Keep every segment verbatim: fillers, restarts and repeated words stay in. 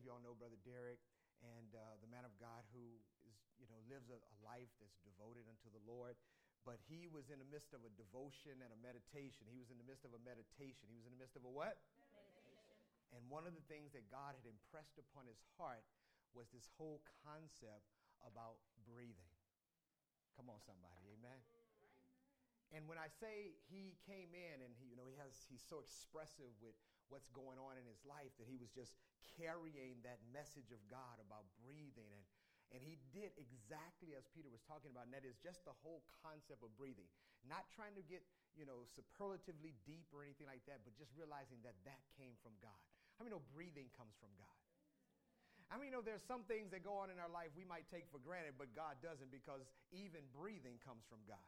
of y'all know Brother Derek, and uh, the man of God who is, you know, lives a, a life that's devoted unto the Lord. But he was in the midst of a devotion and a meditation. He was in the midst of a meditation. He was in the midst of a what? Meditation. And one of the things that God had impressed upon his heart was this whole concept about breathing. Come on, somebody, amen? And when I say he came in and he, you know, he has, he's so expressive with what's going on in his life that he was just carrying that message of God about breathing. And, and he did exactly as Peter was talking about, and that is just the whole concept of breathing. Not trying to get, you know, superlatively deep or anything like that, but just realizing that that came from God. How many know breathing comes from God? I mean, you know, there's some things that go on in our life we might take for granted, but God doesn't, because even breathing comes from God.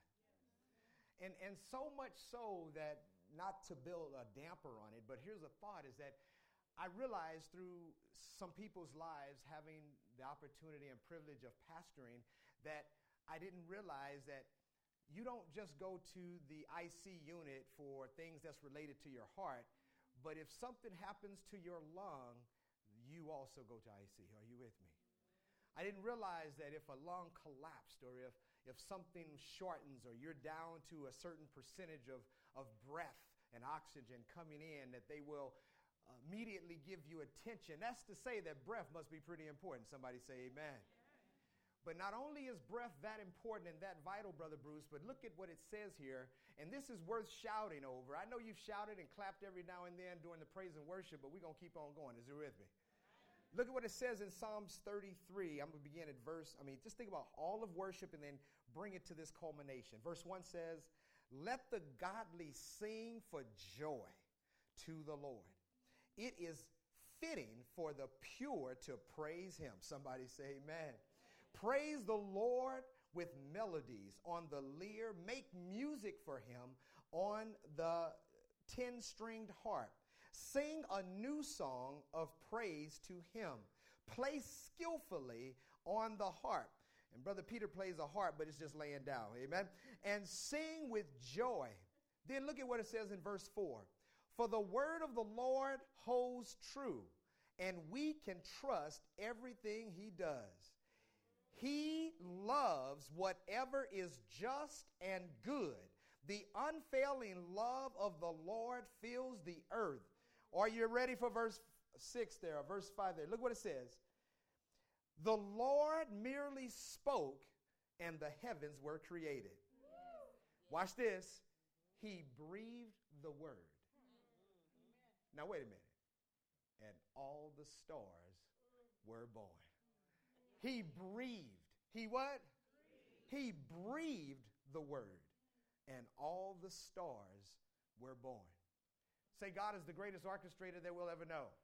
And and so much so that, not to build a damper on it, but here's a thought, is that I realized through some people's lives having the opportunity and privilege of pastoring that I didn't realize that you don't just go to the I C unit for things that's related to your heart, but if something happens to your lung, you also go to I C. Are you with me? I didn't realize that if a lung collapsed, or if if something shortens, or you're down to a certain percentage of, of breath and oxygen coming in, that they will uh, immediately give you attention. That's to say that breath must be pretty important. Somebody say amen. Amen. But not only is breath that important and that vital, Brother Bruce, but look at what it says here, and this is worth shouting over. I know you've shouted and clapped every now and then during the praise and worship, but we're going to keep on going. Is you with me? Look at what it says in Psalms thirty-three. I'm going to begin at verse, I mean, just think about all of worship and then bring it to this culmination. Verse one says, "Let the godly sing for joy to the Lord. It is fitting for the pure to praise him." Somebody say amen. "Praise the Lord with melodies on the lyre. Make music for him on the ten-stringed harp. Sing a new song of praise to him. Play skillfully on the harp." And Brother Peter plays a harp, but it's just laying down. Amen. "And sing with joy." Then look at what it says in verse four. "For the word of the Lord holds true, and we can trust everything he does. He loves whatever is just and good. The unfailing love of the Lord fills the earth." Are you ready for verse six there, or verse five there? Look what it says. "The Lord merely spoke, and the heavens were created." Watch this. "He breathed the word." Now, wait a minute. "And all the stars were born." He breathed. He what? He breathed the word, and all the stars were born. Say, God is the greatest orchestrator that we'll ever know.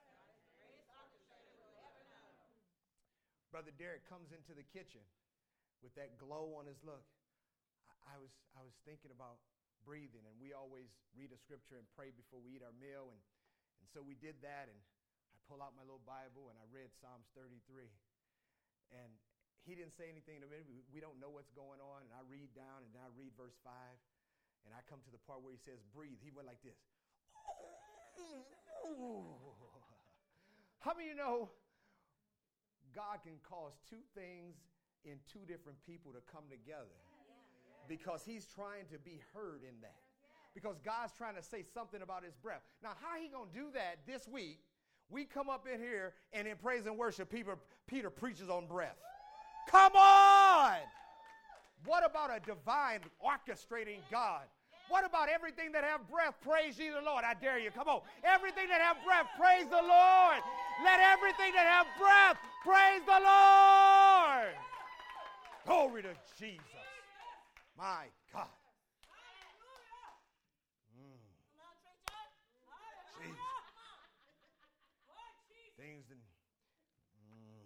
Brother Derek comes into the kitchen with that glow on his look. I, I was I was thinking about breathing, and we always read a scripture and pray before we eat our meal, and, and so we did that, and I pull out my little Bible, and I read Psalms thirty-three, and he didn't say anything to me. We, we don't know what's going on, and I read down, and then I read verse five, and I come to the part where he says, breathe. He went like this. How many of you know God can cause two things in two different people to come together? Because he's trying to be heard in that. Because God's trying to say something about his breath. Now, how he going to do that this week? We come up in here, and in praise and worship, Peter, Peter preaches on breath. Come on! What about a divine orchestrating God? What about everything that have breath? Praise ye the Lord. I dare you. Come on. Everything that have breath, praise the Lord. Let everything that have breath, praise the Lord. Glory to Jesus. My God. Mm. Jesus. Things that... Mm.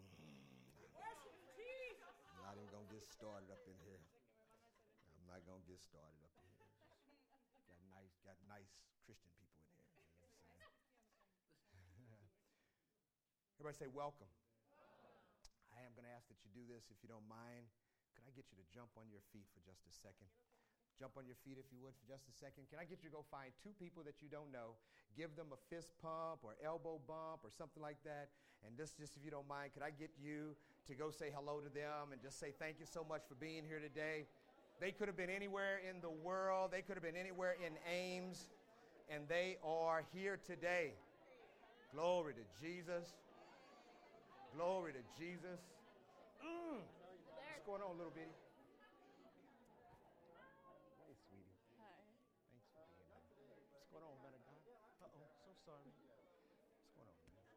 I'm not even going to get started up in here. I'm not going to get started up in here. Got nice, got nice Christian people in here. You know what I'm saying? Everybody say welcome. welcome. I am going to ask that you do this if you don't mind. Could I get you to jump on your feet for just a second? Jump on your feet if you would for just a second. Can I get you to go find two people that you don't know? Give them a fist pump or elbow bump or something like that. And just, just if you don't mind, could I get you to go say hello to them and just say thank you so much for being here today? They could have been anywhere in the world. They could have been anywhere in Ames. And they are here today. Glory to Jesus. Glory to Jesus. Mm. What's going on, little bitty? What's going on, man of God? Uh-oh, so sorry. What's going on, man?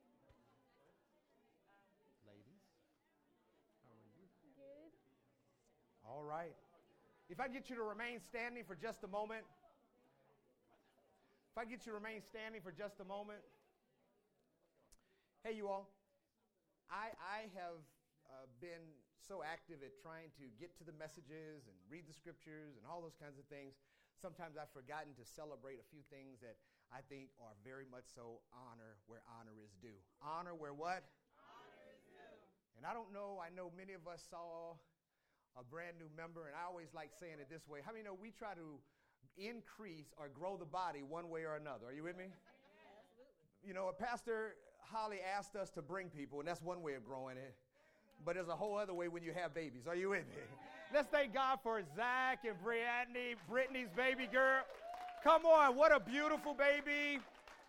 Ladies, how are you? Good. All right. If I get you to remain standing for just a moment. If I get you to remain standing for just a moment. Hey, you all. I, I have uh, been so active at trying to get to the messages and read the scriptures and all those kinds of things. Sometimes I've forgotten to celebrate a few things that I think are very much so honor where honor is due. Honor where what? Honor is due. And I don't know, I know many of us saw a brand new member, and I always like saying it this way. How many know we try to increase or grow the body one way or another? Are you with me? Absolutely. You know, Pastor Holly asked us to bring people, and that's one way of growing it. But there's a whole other way when you have babies. Are you with me? Let's thank God for Zach and Brittany, Brittany's baby girl. Come on, what a beautiful baby.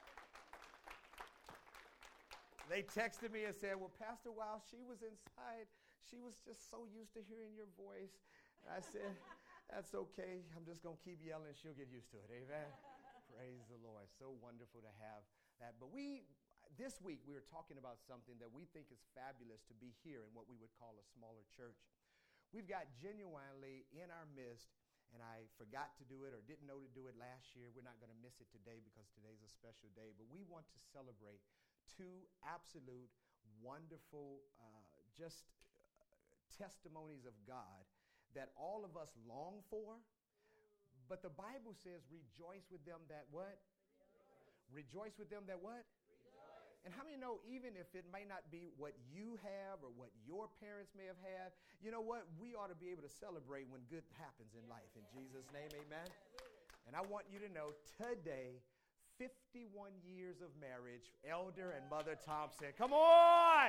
They texted me and said, well, Pastor, while she was inside, she was just so used to hearing your voice. And I said, that's okay. I'm just going to keep yelling. She'll get used to it. Amen. Praise the Lord. So wonderful to have that. But we, this week, we were talking about something that we think is fabulous to be here in what we would call a smaller church. We've got genuinely in our midst, and I forgot to do it or didn't know to do it last year. We're not going to miss it today because today's a special day. But we want to celebrate two absolute, wonderful, uh, just uh, testimonies of God that all of us long for. But the Bible says, rejoice with them that what? Rejoice, rejoice with them that what? And how many know, even if it may not be what you have or what your parents may have had, you know what? We ought to be able to celebrate when good happens in life. In Jesus' name, amen. And I want you to know today, fifty-one years of marriage, Elder and Mother Thompson. Come on!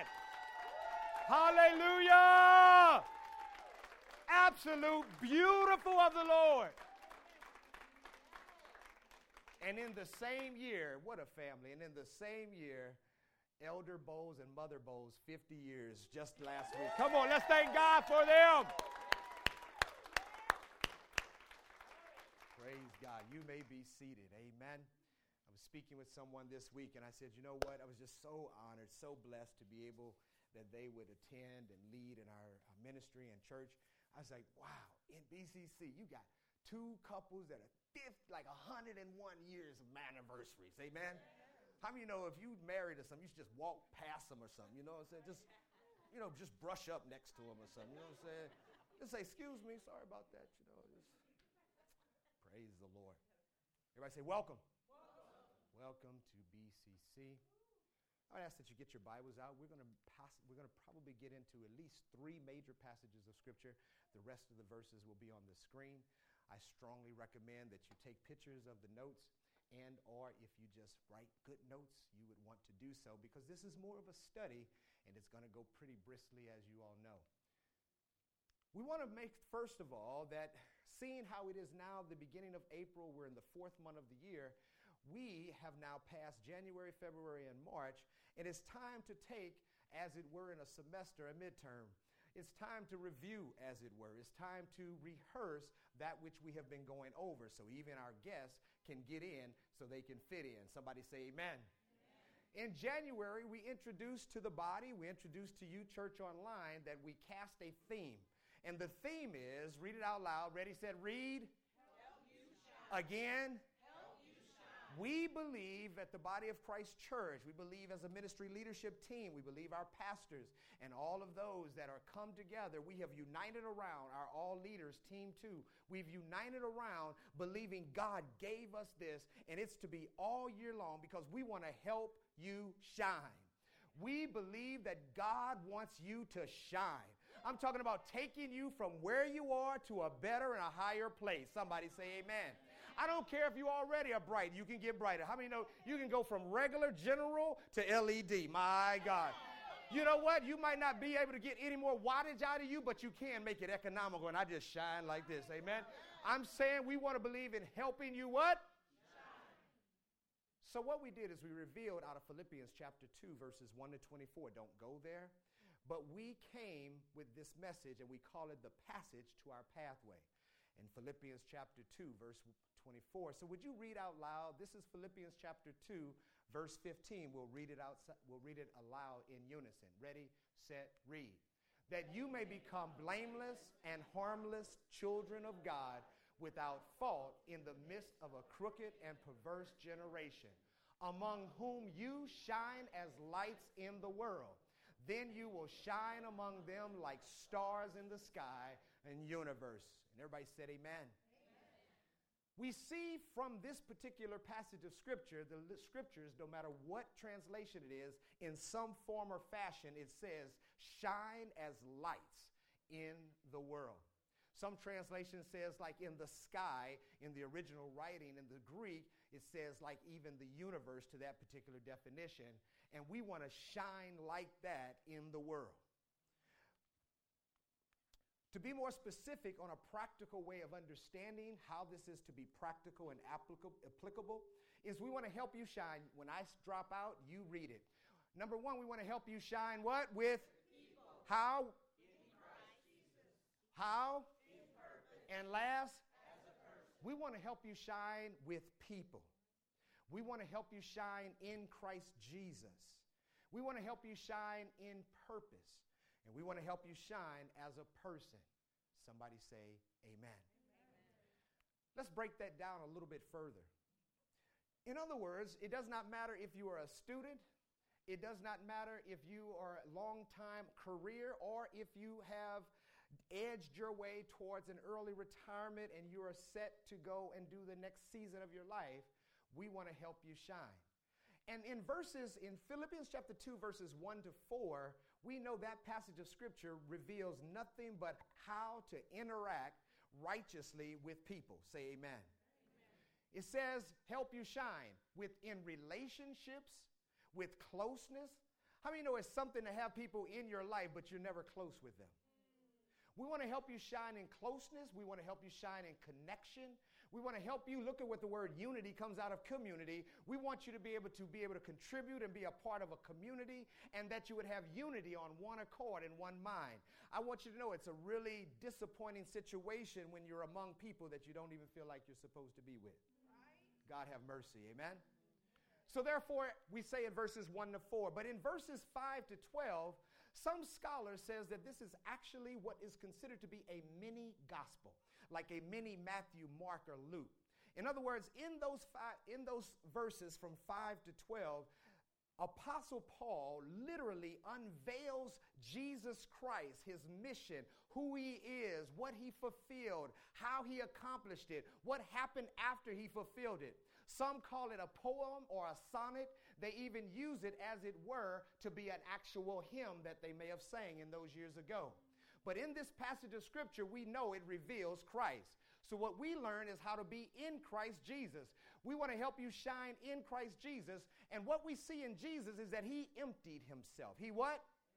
Hallelujah! Absolute beautiful of the Lord. And in the same year, what a family. And in the same year, Elder Bowles and Mother Bowles, fifty years just last week. Come on, let's thank God for them. Praise God. You may be seated. Amen. I was speaking with someone this week, and I said, you know what? I was just so honored, so blessed to be able that they would attend and lead in our, our ministry and church. I was like, wow, in B C C, you got two couples that are fifty, like one hundred one years of anniversaries. Amen. How many know if you married or something, you should just walk past them or something, you know what I'm saying? Just, you know, just brush up next to them or something, you know what I'm saying? Just say, excuse me, sorry about that, you know. Just praise the Lord. Everybody say, welcome. Welcome, welcome to B C C. I would ask that you get your Bibles out. We're going to pass, we're going to probably get into at least three major passages of Scripture. The rest of the verses will be on the screen. I strongly recommend that you take pictures of the notes, and or if you just write good notes, you would want to do so, because this is more of a study, and it's going to go pretty briskly, as you all know. We want to make, first of all, that seeing how it is now the beginning of April, we're in the fourth month of the year, we have now passed January, February, and March, and it's time to take, as it were in a semester, a midterm. It's time to review, as it were. It's time to rehearse that which we have been going over, so even our guests can get in so they can fit in. Somebody say amen. Amen. In January, we introduced to the body, we introduced to you, Church Online, that we cast a theme. And the theme is, read it out loud. Ready, said, read. Help you shine. Again. Help you shine. We believe at the Body of Christ Church, we believe as a ministry leadership team, we believe our pastors and all of those that are come together, we have united around our all leaders, team two. We've united around believing God gave us this, and it's to be all year long because we want to help you shine. We believe that God wants you to shine. I'm talking about taking you from where you are to a better and a higher place. Somebody say amen. I don't care if you already are bright. You can get brighter. How many know you can go from regular general to L E D? My God. You know what? You might not be able to get any more wattage out of you, but you can make it economical. And I just shine like this. Amen. I'm saying we want to believe in helping you what? So what we did is we revealed out of Philippians chapter two, verses one to twenty-four. Don't go there. But we came with this message, and we call it the passage to our pathway. In Philippians chapter two, verse twenty-four. So would you read out loud? This is Philippians chapter two, verse fifteen. We'll read it out. We'll read it aloud in unison. Ready, set, read. That you may become blameless and harmless children of God, without fault in the midst of a crooked and perverse generation, among whom you shine as lights in the world. Then you will shine among them like stars in the sky and universe. And everybody said amen. Amen. We see from this particular passage of Scripture, the Scriptures, no matter what translation it is, in some form or fashion, it says, shine as lights in the world. Some translation says like in the sky, in the original writing. In the Greek, it says like even the universe to that particular definition. And we want to shine like that in the world. To be more specific on a practical way of understanding how this is to be practical and applicable, is we want to help you shine. When I drop out, you read it. Number one, we want to help you shine what? With people. How? In Christ Jesus. How? In purpose. And last, as a person. We want to help you shine with people. We want to help you shine in Christ Jesus. We want to help you shine in purpose. And we want to help you shine as a person. Somebody say amen. Amen. Let's break that down a little bit further. In other words, it does not matter if you are a student. It does not matter if you are a long-time career or if you have edged your way towards an early retirement and you are set to go and do the next season of your life. We want to help you shine. And in verses, in Philippians chapter two, verses one to four, we know that passage of Scripture reveals nothing but how to interact righteously with people. Say amen. Amen. It says, help you shine within relationships, with closeness. How many know it's something to have people in your life, but you're never close with them? We want to help you shine in closeness. We want to help you shine in connection. We want to help you. Look at what the word unity comes out of community. We want you to be able to be able to contribute and be a part of a community, and that you would have unity on one accord and one mind. I want you to know it's a really disappointing situation when you're among people that you don't even feel like you're supposed to be with. Right? God have mercy. Amen. So therefore, we say in verses one to four, but in verses five to twelve, some scholars says that this is actually what is considered to be a mini gospel, like a mini Matthew, Mark, or Luke. In other words, in those five, in those verses from five to twelve, Apostle Paul literally unveils Jesus Christ, his mission, who he is, what he fulfilled, how he accomplished it, what happened after he fulfilled it. Some call it a poem or a sonnet. They even use it, as it were, to be an actual hymn that they may have sang in those years ago. But in this passage of Scripture, we know it reveals Christ. So what we learn is how to be in Christ Jesus. We want to help you shine in Christ Jesus. And what we see in Jesus is that he emptied himself. He what?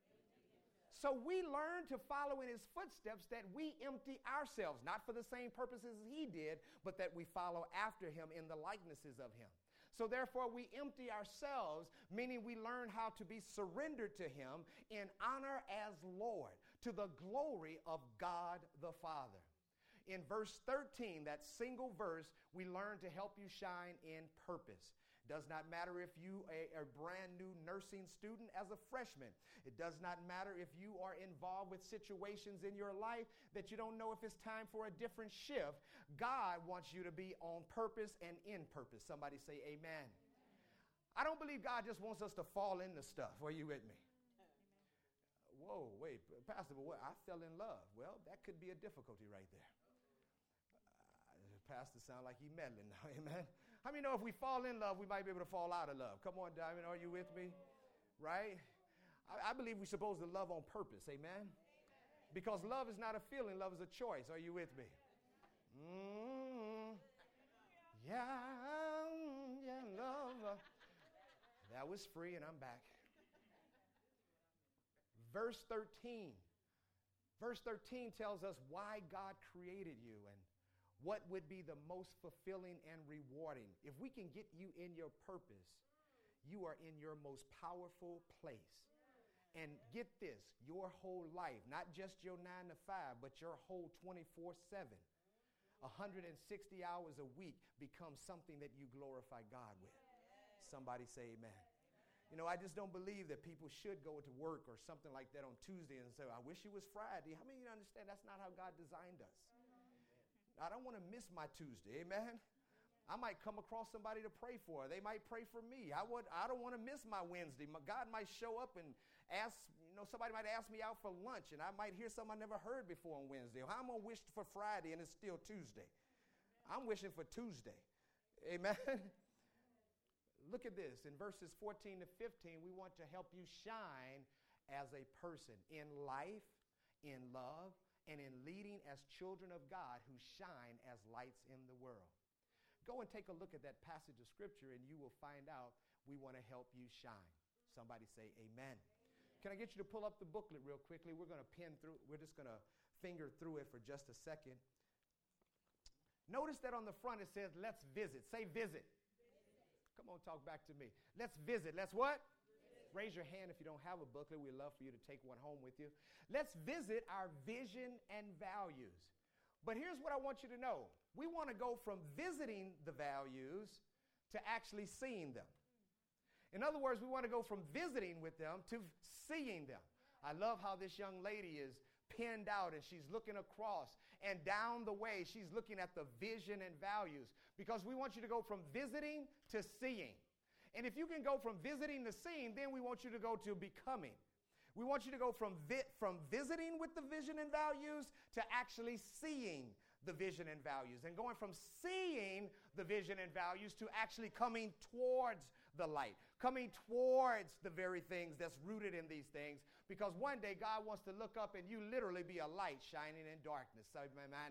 So we learn to follow in his footsteps, that we empty ourselves, not for the same purposes as he did, but that we follow after him in the likenesses of him. So therefore we empty ourselves, meaning we learn how to be surrendered to him in honor as Lord, to the glory of God the Father. In verse thirteen, that single verse, we learn to help you shine in purpose. Does not matter if you are a brand new nursing student as a freshman. It does not matter if you are involved with situations in your life that you don't know if it's time for a different shift. God wants you to be on purpose and in purpose. Somebody say amen. Amen. I don't believe God just wants us to fall into stuff. Are you with me? Amen. Whoa, wait, Pastor, but what? I fell in love. Well, that could be a difficulty right there. Uh, Pastor sound like he meddling now. Amen. How many know if we fall in love, we might be able to fall out of love? Come on, Diamond, are you with me? Right? I, I believe we're supposed to love on purpose. Amen? Amen. Because love is not a feeling, love is a choice. Are you with me? Mm, yeah, yeah, love. That was free, and I'm back. Verse thirteen. Verse thirteen tells us why God created you and what would be the most fulfilling and rewarding. If we can get you in your purpose, you are in your most powerful place. And get this, your whole life, not just your nine to five, but your whole twenty-four seven, one hundred sixty hours a week becomes something that you glorify God with. Somebody say amen. You know, I just don't believe that people should go to work or something like that on Tuesday and say, I wish it was Friday. How many of you understand that's not how God designed us? I don't want to miss my Tuesday, amen? I might come across somebody to pray for. They might pray for me. I would. I don't want to miss my Wednesday. My God might show up and ask, you know, somebody might ask me out for lunch, and I might hear something I never heard before on Wednesday. Or I'm going to wish for Friday, and it's still Tuesday. I'm wishing for Tuesday. Amen? Look at this. In verses fourteen to fifteen, we want to help you shine as a person in life, in love, and in leading as children of God who shine as lights in the world. Go and take a look at that passage of Scripture, and you will find out we want to help you shine. Somebody say amen. Can I get you to pull up the booklet real quickly? We're going to pin through. We're just going to finger through it for just a second. Notice that on the front it says, let's visit. Say visit. Visit. Come on, talk back to me. Let's visit. Let's what? Visit. Raise your hand if you don't have a booklet. We'd love for you to take one home with you. Let's visit our vision and values. But here's what I want you to know. We want to go from visiting the values to actually seeing them. In other words, we want to go from visiting with them to seeing them. I love how this young lady is pinned out and she's looking across, and down the way she's looking at the vision and values, because we want you to go from visiting to seeing. And if you can go from visiting to seeing, then we want you to go to becoming. We want you to go from vi- from visiting with the vision and values to actually seeing the vision and values, and going from seeing the vision and values to actually coming towards the light, coming towards the very things that's rooted in these things, because one day God wants to look up and you literally be a light shining in darkness. So, amen.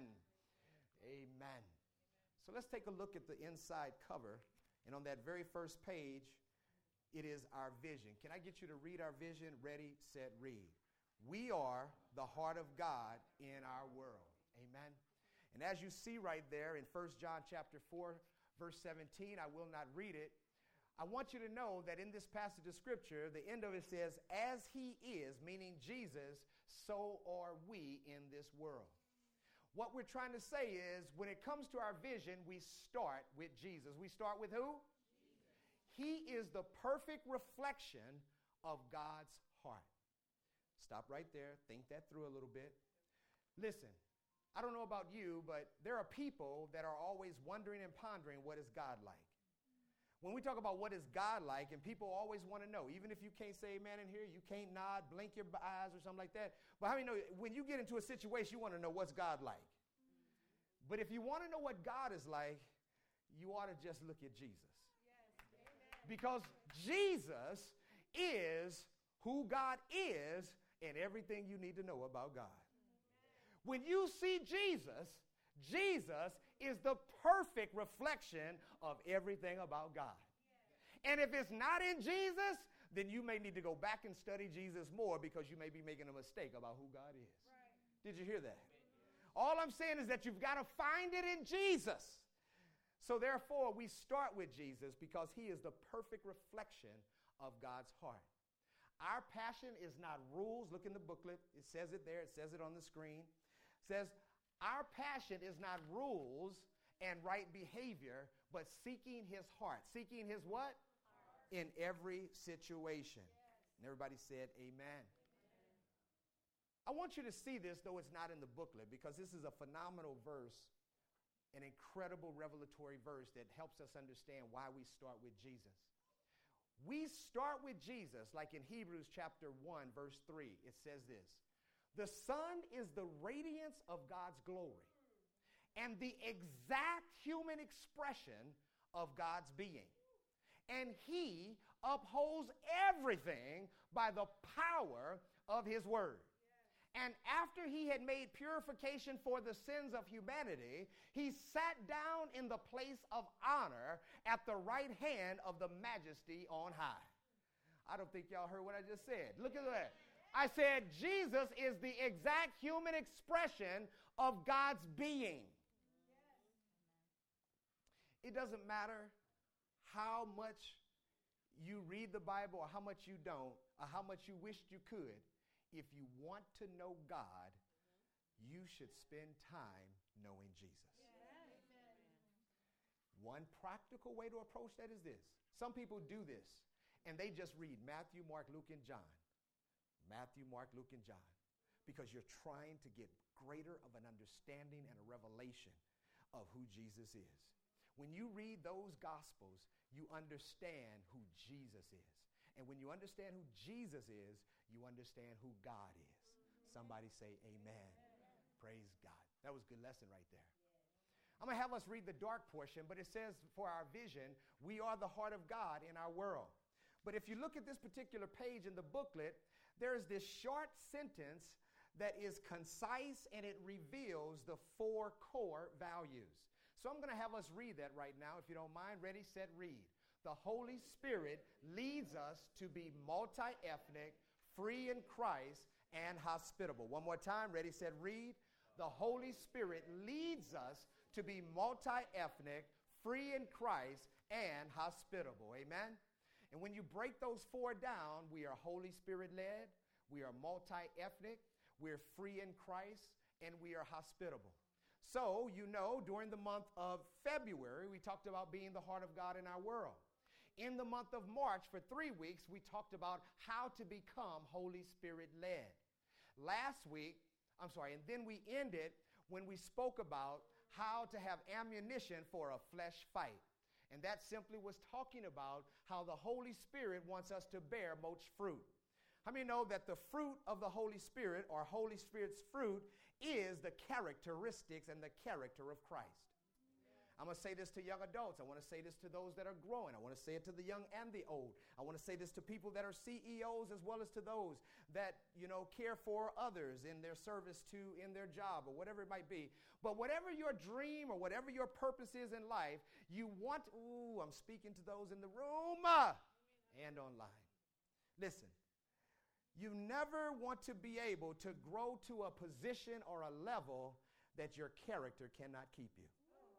Amen. So let's take a look at the inside cover, and on that very first page, it is our vision. Can I get you to read our vision? Ready, set, read. We are the heart of God in our world. Amen. And as you see right there in First John chapter four, verse seventeen, I will not read it. I want you to know that in this passage of Scripture, the end of it says, as he is, meaning Jesus, so are we in this world. What we're trying to say is, when it comes to our vision, we start with Jesus. We start with who? Jesus. He is the perfect reflection of God's heart. Stop right there. Think that through a little bit. Listen. I don't know about you, but there are people that are always wondering and pondering, what is God like? When we talk about what is God like, and people always want to know, even if you can't say amen in here, you can't nod, blink your eyes or something like that. But how many know when you get into a situation, you want to know what's God like? But if you want to know what God is like, you ought to just look at Jesus. Yes. Because Jesus is who God is and everything you need to know about God. When you see Jesus, Jesus is the perfect reflection of everything about God. And if it's not in Jesus, then you may need to go back and study Jesus more, because you may be making a mistake about who God is. Right. Did you hear that? All I'm saying is that you've got to find it in Jesus. So therefore, we start with Jesus because he is the perfect reflection of God's heart. Our passion is not rules. Look in the booklet. It says it there. It says it on the screen. Says our passion is not rules and right behavior, but seeking his heart. Seeking his what? Heart. In every situation. Yes. And everybody said amen. Amen. I want you to see this, though it's not in the booklet, because this is a phenomenal verse, an incredible revelatory verse that helps us understand why we start with Jesus. We start with Jesus, like in Hebrews chapter one, verse three. It says this. The Son is the radiance of God's glory and the exact human expression of God's being. And he upholds everything by the power of his word. And after he had made purification for the sins of humanity, he sat down in the place of honor at the right hand of the majesty on high. I don't think y'all heard what I just said. Look at that. I said Jesus is the exact human expression of God's being. It doesn't matter how much you read the Bible or how much you don't or how much you wished you could. If you want to know God, you should spend time knowing Jesus. Yes. One practical way to approach that is this. Some people do this, and they just read Matthew, Mark, Luke, and John. Matthew, Mark, Luke, and John. Because you're trying to get greater of an understanding and a revelation of who Jesus is. When you read those Gospels, you understand who Jesus is. And when you understand who Jesus is, you understand who God is. Somebody say amen. Praise God. That was a good lesson right there. I'm going to have us read the dark portion, but it says for our vision, we are the heart of God in our world. But if you look at this particular page in the booklet, there is this short sentence that is concise and it reveals the four core values. So I'm going to have us read that right now, if you don't mind. Ready, set, read. The Holy Spirit leads us to be multi-ethnic, free in Christ, and hospitable. One more time. Ready, set, read. The Holy Spirit leads us to be multi-ethnic, free in Christ, and hospitable. Amen? And when you break those four down, we are Holy Spirit-led, we are multi-ethnic, we're free in Christ, and we are hospitable. So, you know, during the month of February, we talked about being the heart of God in our world. In the month of March, for three weeks, we talked about how to become Holy Spirit-led. Last week, I'm sorry, and then we ended when we spoke about how to have ammunition for a flesh fight. And that simply was talking about how the Holy Spirit wants us to bear much fruit. How many know that the fruit of the Holy Spirit, or Holy Spirit's fruit, is the characteristics and the character of Christ? I'm going to say this to young adults. I want to say this to those that are growing. I want to say it to the young and the old. I want to say this to people that are C E Os as well as to those that, you know, care for others in their service to, in their job or whatever it might be. But whatever your dream or whatever your purpose is in life, you want, ooh, I'm speaking to those in the room uh, and online. Listen, you never want to be able to grow to a position or a level that your character cannot keep you.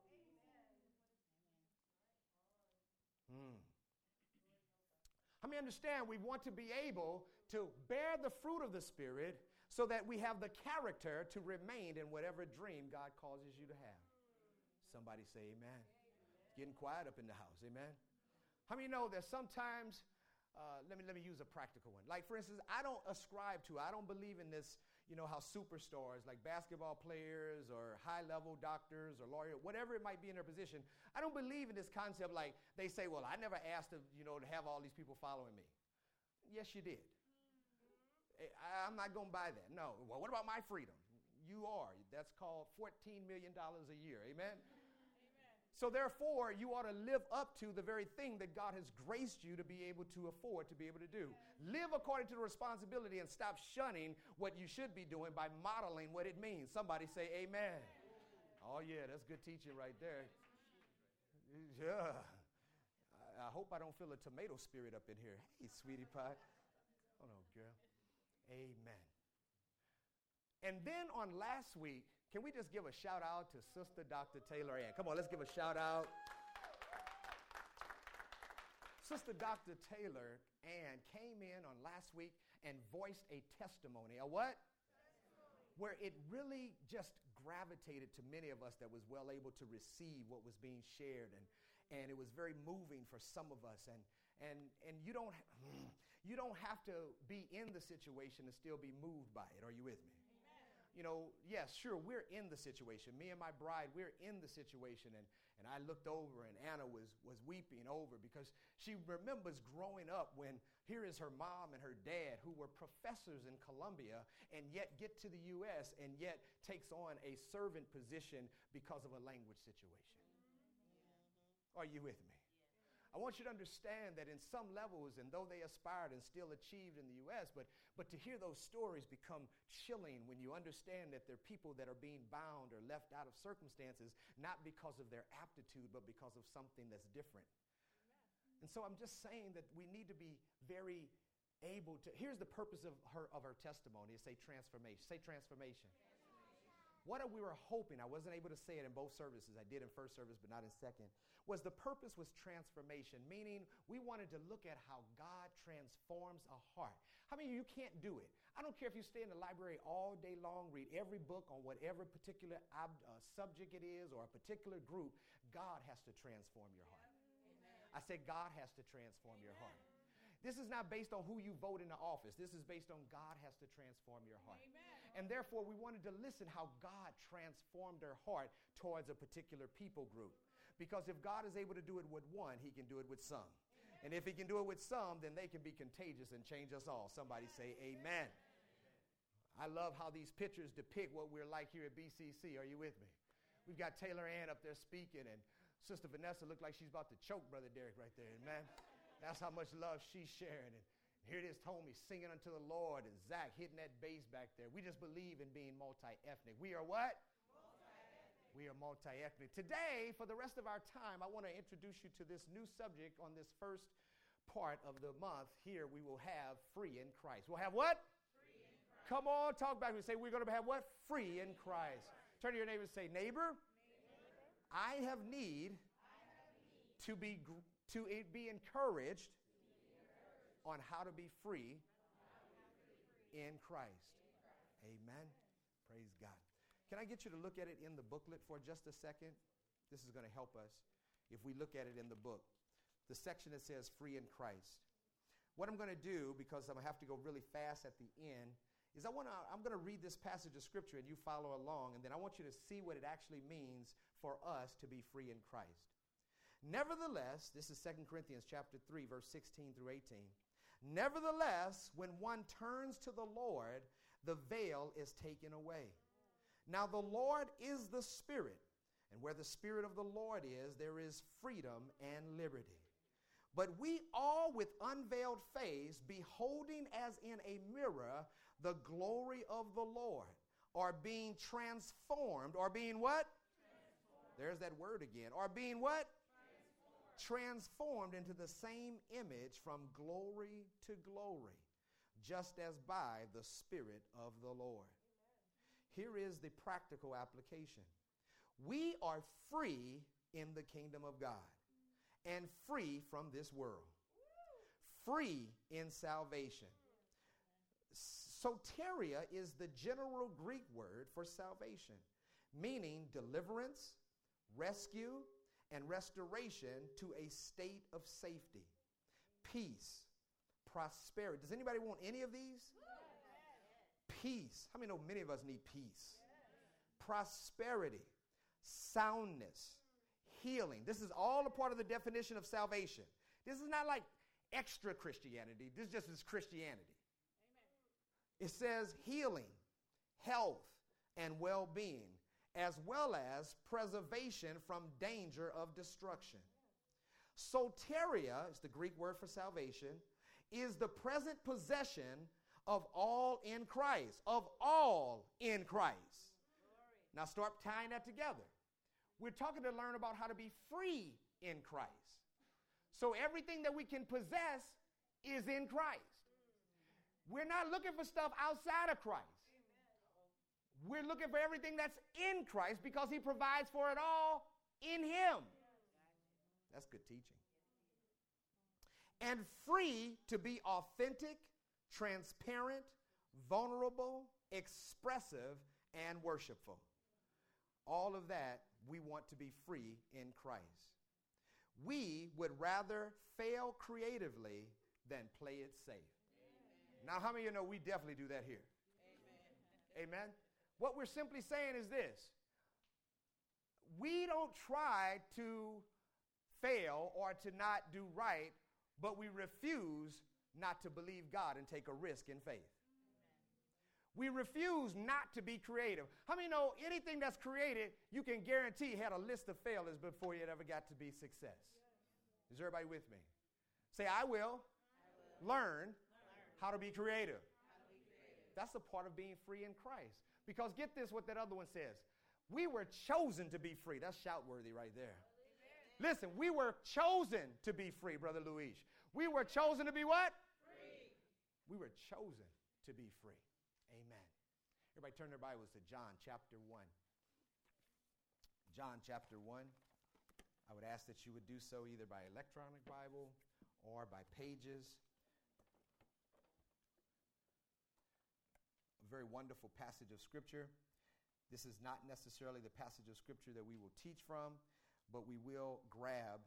Hmm. How many understand we want to be able to bear the fruit of the Spirit so that we have the character to remain in whatever dream God causes you to have? Somebody say amen. It's getting quiet up in the house. Amen. How many know that sometimes, uh, let me let me use a practical one. Like, for instance, I don't ascribe to, I don't believe in this, you know, how superstars like basketball players or high-level doctors or lawyers, whatever it might be in their position, I don't believe in this concept like they say, well, I never asked to, you know, to have all these people following me. Yes, you did. I, I'm not going to buy that. No. Well, what about my freedom? You are. That's called fourteen million dollars a year. Amen? So therefore, you ought to live up to the very thing that God has graced you to be able to afford to be able to do. Yes. Live according to the responsibility and stop shunning what you should be doing by modeling what it means. Somebody say amen. Oh, yeah, that's good teaching right there. Yeah. I, I hope I don't feel a tomato spirit up in here. Hey, sweetie pie. Oh, no, girl. Amen. And then on last week, can we just give a shout out to Sister Doctor Taylor Ann? Come on, let's give a shout out. Sister Doctor Taylor Ann came in on last week and voiced a testimony. A what? Testimony. Where it really just gravitated to many of us that was well able to receive what was being shared. And, and it was very moving for some of us. And, and, and you, don't, you don't have to be in the situation to still be moved by it. Are you with me? You know, yes, sure, we're in the situation. Me and my bride, we're in the situation. And, and I looked over, and Anna was, was weeping over because she remembers growing up when here is her mom and her dad who were professors in Columbia and yet get to the U S and yet takes on a servant position because of a language situation. Mm-hmm. Are you with me? Yeah. I want you to understand that in some levels, and though they aspired and still achieved in the U S, but, but to hear those stories become chilling when you understand that there are people that are being bound or left out of circumstances, not because of their aptitude, but because of something that's different. Amen. And so I'm just saying that we need to be very able to, here's the purpose of her, of her testimony, is say transformation. Say transformation. transformation. What we were hoping, I wasn't able to say it in both services, I did in first service but not in second, was the purpose was transformation, meaning we wanted to look at how God transforms a heart. How many of you can't do it? I don't care if you stay in the library all day long, read every book on whatever particular ob- uh, subject it is or a particular group, God has to transform your heart. Amen. I said God has to transform Amen. Your heart. This is not based on who you vote into office. This is based on God has to transform your heart. Amen. And therefore, we wanted to listen how God transformed her heart towards a particular people group. Because if God is able to do it with one, he can do it with some. And if he can do it with some, then they can be contagious and change us all. Somebody say amen. I love how these pictures depict what we're like here at B C C. Are you with me? We've got Taylor Ann up there speaking, and Sister Vanessa looked like she's about to choke Brother Derek right there. Amen. That's how much love she's sharing. And here it is, Tommy singing unto the Lord, and Zach hitting that bass back there. We just believe in being multi-ethnic. We are what? We are multi-ethnic. Today, for the rest of our time, I want to introduce you to this new subject on this first part of the month. Here we will have free in Christ. We'll have what? Free in Christ. Come on, talk back. We say we're going to have what? Free in Christ. Turn to your neighbor and say, neighbor, neighbor I have need, I have need to be to be encouraged, to be encouraged on how to be free, to be free in Christ. In Christ. Amen. Praise God. Can I get you to look at it in the booklet for just a second? This is going to help us if we look at it in the book. The section that says free in Christ. What I'm going to do, because I'm going to have to go really fast at the end, is I want to, I'm going to read this passage of Scripture and you follow along, and then I want you to see what it actually means for us to be free in Christ. Nevertheless, this is Second Corinthians chapter three, verse sixteen through eighteen. Nevertheless, when one turns to the Lord, the veil is taken away. Now the Lord is the Spirit, and where the Spirit of the Lord is, there is freedom and liberty. But we all with unveiled face, beholding as in a mirror the glory of the Lord, are being transformed, or being what? Transformed. There's that word again. Or being what? Transformed. Transformed into the same image from glory to glory, just as by the Spirit of the Lord. Here is the practical application. We are free in the kingdom of God and free from this world. Free in salvation. Soteria is the general Greek word for salvation, meaning deliverance, rescue, and restoration to a state of safety, peace, prosperity. Does anybody want any of these? Peace. How many know many of us need peace? Yes. Prosperity, soundness, healing. This is all a part of the definition of salvation. This is not like extra Christianity. This just is Christianity. Amen. It says healing, health, and well-being, as well as preservation from danger of destruction. Soteria is the Greek word for salvation, is the present possession of all in Christ, of all in Christ. Glory. Now start tying that together. We're talking to learn about how to be free in Christ. So everything that we can possess is in Christ. We're not looking for stuff outside of Christ. Amen. We're looking for everything that's in Christ because he provides for it all in him. That's good teaching. And free to be authentic, transparent, vulnerable, expressive, and worshipful. All of that, we want to be free in Christ. We would rather fail creatively than play it safe. Amen. Now, how many of you know we definitely do that here? Amen. Amen. What we're simply saying is this. We don't try to fail or to not do right, but we refuse not to believe God and take a risk in faith. Amen. We refuse not to be creative. How many know anything that's created, you can guarantee had a list of failures before it ever got to be success? Yes. Is everybody with me? Say, I will, I will. Learn, learn how to be creative. How to be creative. That's a part of being free in Christ. Because get this, what that other one says. We were chosen to be free. That's shout worthy right there. Amen. Listen, we were chosen to be free, Brother Luis. We were chosen to be what? Free. We were chosen to be free. Amen. Everybody turn their Bibles to John chapter one. John chapter one. I would ask that you would do so either by electronic Bible or by pages. A very wonderful passage of Scripture. This is not necessarily the passage of Scripture that we will teach from, but we will grab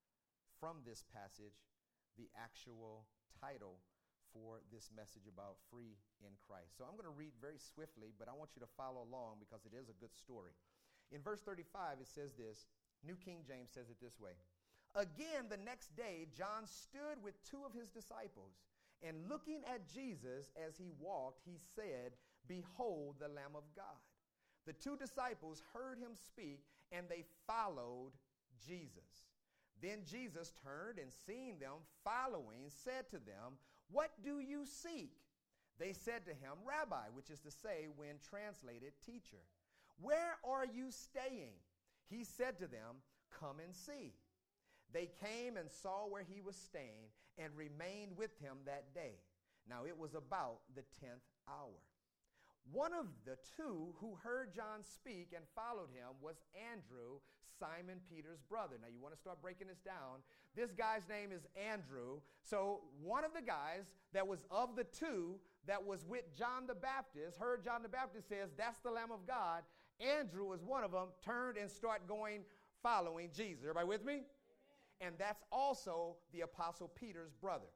from this passage the actual title for this message about free in Christ. So I'm going to read very swiftly, but I want you to follow along because it is a good story. In verse thirty-five, it says this. New King James says it this way. Again, the next day, John stood with two of his disciples, and looking at Jesus as he walked, he said, "Behold the Lamb of God." The two disciples heard him speak, and they followed Jesus. Then Jesus turned and seeing them following, said to them, "What do you seek?" They said to him, "Rabbi," which is to say, when translated, teacher, "where are you staying?" He said to them, "Come and see." They came and saw where he was staying and remained with him that day. Now it was about the tenth hour. One of the two who heard John speak and followed him was Andrew, Simon Peter's brother. Now you want to start breaking this down. This guy's name is Andrew. So one of the guys that was of the two that was with John the Baptist, heard John the Baptist says, "That's the Lamb of God." Andrew was one of them, turned and started going, following Jesus. Everybody with me? Amen. And that's also the Apostle Peter's brother.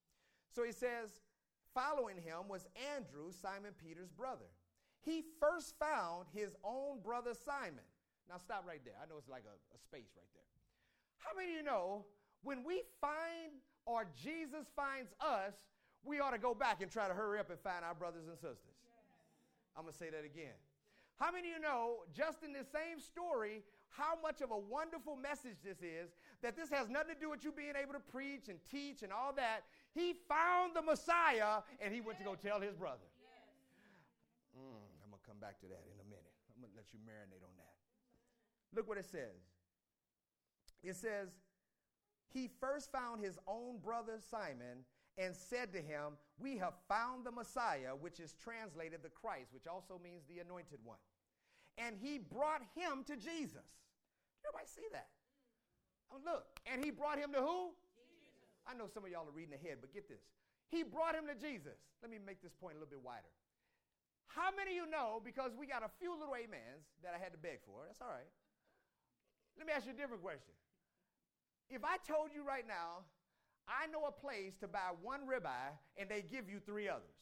So he says, following him was Andrew, Simon Peter's brother. He first found his own brother Simon. Now stop right there. I know it's like a, a space right there. How many of you know when we find or Jesus finds us, we ought to go back and try to hurry up and find our brothers and sisters? Yes. I'm going to say that again. How many of you know, just in this same story, how much of a wonderful message this is, that this has nothing to do with you being able to preach and teach and all that. He found the Messiah, and he went to go tell his brother. Yes. Mm, I'm going to come back to that in a minute. I'm going to let you marinate on that. Look what it says. It says, he first found his own brother Simon and said to him, "We have found the Messiah," which is translated the Christ, which also means the anointed one. And he brought him to Jesus. Everybody see that? Oh, look. And he brought him to who? Jesus. I know some of y'all are reading ahead, but get this. He brought him to Jesus. Let me make this point a little bit wider. How many of you know, because we got a few little amens that I had to beg for. That's all right. Let me ask you a different question. If I told you right now, I know a place to buy one ribeye and they give you three others.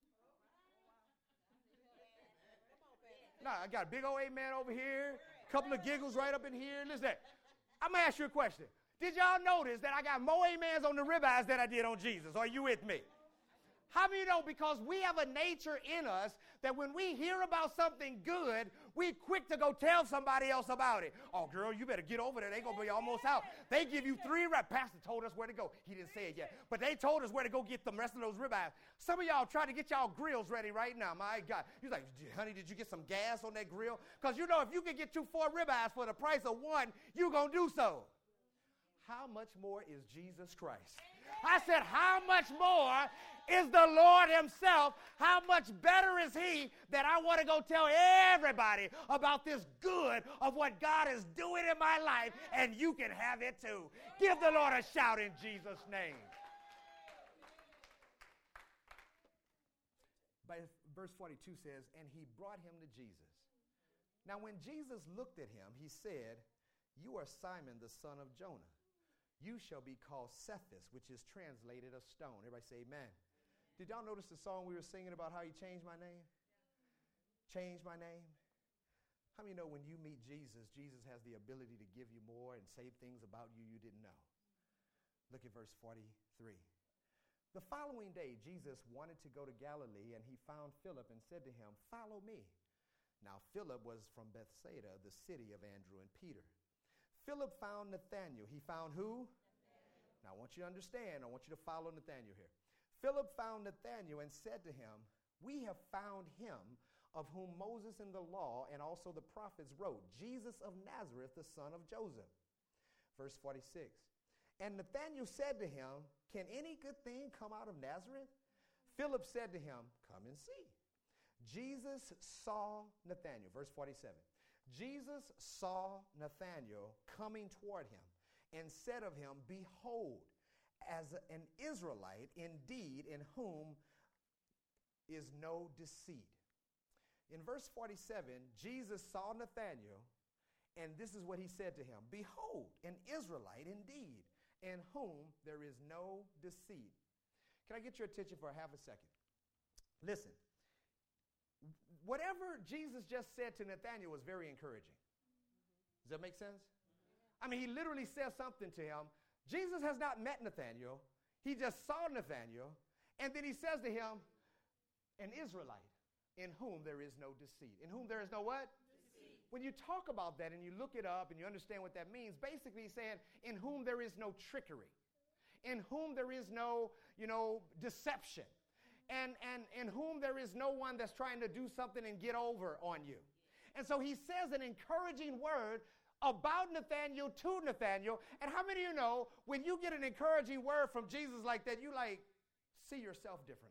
No, I got a big old amen over here, a couple of giggles right up in here. Listen, I'm going to ask you a question. Did y'all notice that I got more amens on the ribeyes than I did on Jesus? Are you with me? How many of you know, because we have a nature in us that when we hear about something good, we quick to go tell somebody else about it. "Oh, girl, you better get over there. They're going to be almost out." They give you three ribeyes. Pastor told us where to go. He didn't say it yet. But they told us where to go get the rest of those ribeyes. Some of y'all trying to get y'all grills ready right now. My God. He's like, "Honey, did you get some gas on that grill?" Because you know if you can get two, four ribeyes for the price of one, you're going to do so. How much more is Jesus Christ? I said, how much more is the Lord himself? How much better is he that I want to go tell everybody about this good of what God is doing in my life, and you can have it too. Give the Lord a shout in Jesus' name. But verse forty-two says, and he brought him to Jesus. Now when Jesus looked at him, he said, "You are Simon the son of Jonah. You shall be called Cephas," which is translated a stone. Everybody say amen. Did y'all notice the song we were singing about how he changed my name? Changed my name. How many know when you meet Jesus, Jesus has the ability to give you more and say things about you you didn't know? Look at verse forty-three. The following day, Jesus wanted to go to Galilee, and he found Philip and said to him, "Follow me." Now, Philip was from Bethsaida, the city of Andrew and Peter. Philip found Nathanael. He found who? Nathanael. Now, I want you to understand. I want you to follow Nathanael here. Philip found Nathanael and said to him, we have found him of whom Moses in the law and also the prophets wrote, Jesus of Nazareth, the son of Joseph. Verse forty-six. And Nathanael said to him, can any good thing come out of Nazareth? Philip said to him, come and see. Jesus saw Nathanael. Verse forty-seven. Jesus saw Nathanael coming toward him and said of him, behold, as an Israelite indeed, in whom is no deceit. In verse forty-seven, Jesus saw Nathanael, and this is what he said to him, behold, an Israelite indeed, in whom there is no deceit. Can I get your attention for a half a second? Listen, whatever Jesus just said to Nathanael was very encouraging. Does that make sense? I mean, he literally says something to him. Jesus has not met Nathanael. He just saw Nathanael, and then he says to him, an Israelite in whom there is no deceit. In whom there is no what? Deceit. When you talk about that and you look it up and you understand what that means, basically he's saying in whom there is no trickery, in whom there is no, you know, deception, and, and in whom there is no one that's trying to do something and get over on you. And so he says an encouraging word about Nathanael to Nathanael. And how many of you know when you get an encouraging word from Jesus like that, you like see yourself differently?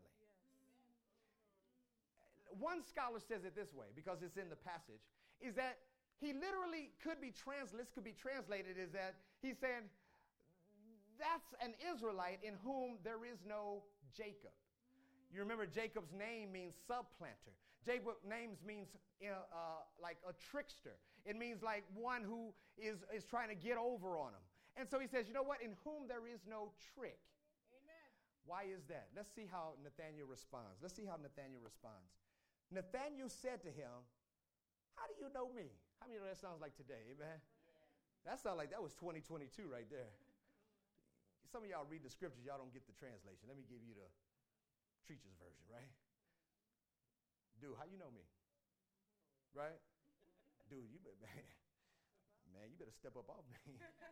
One scholar says it this way, because it's in the passage, is that he literally could be translated, could be translated is that he's saying, that's an Israelite in whom there is no Jacob. You remember Jacob's name means supplanter. Jacob's name means uh, uh, like a trickster. It means like one who is, is trying to get over on him. And so he says, you know what? In whom there is no trick. Amen. Why is that? Let's see how Nathanael responds. Let's see how Nathanael responds. Nathanael said to him, how do you know me? How many of you know that sounds like today, amen? Yeah. That sounds like that was twenty twenty-two right there. Some of y'all read the scriptures, y'all don't get the translation. Let me give you the Treacher's version, right? Dude, how you know me? Right? Dude, you better, man, man, you better step up off me.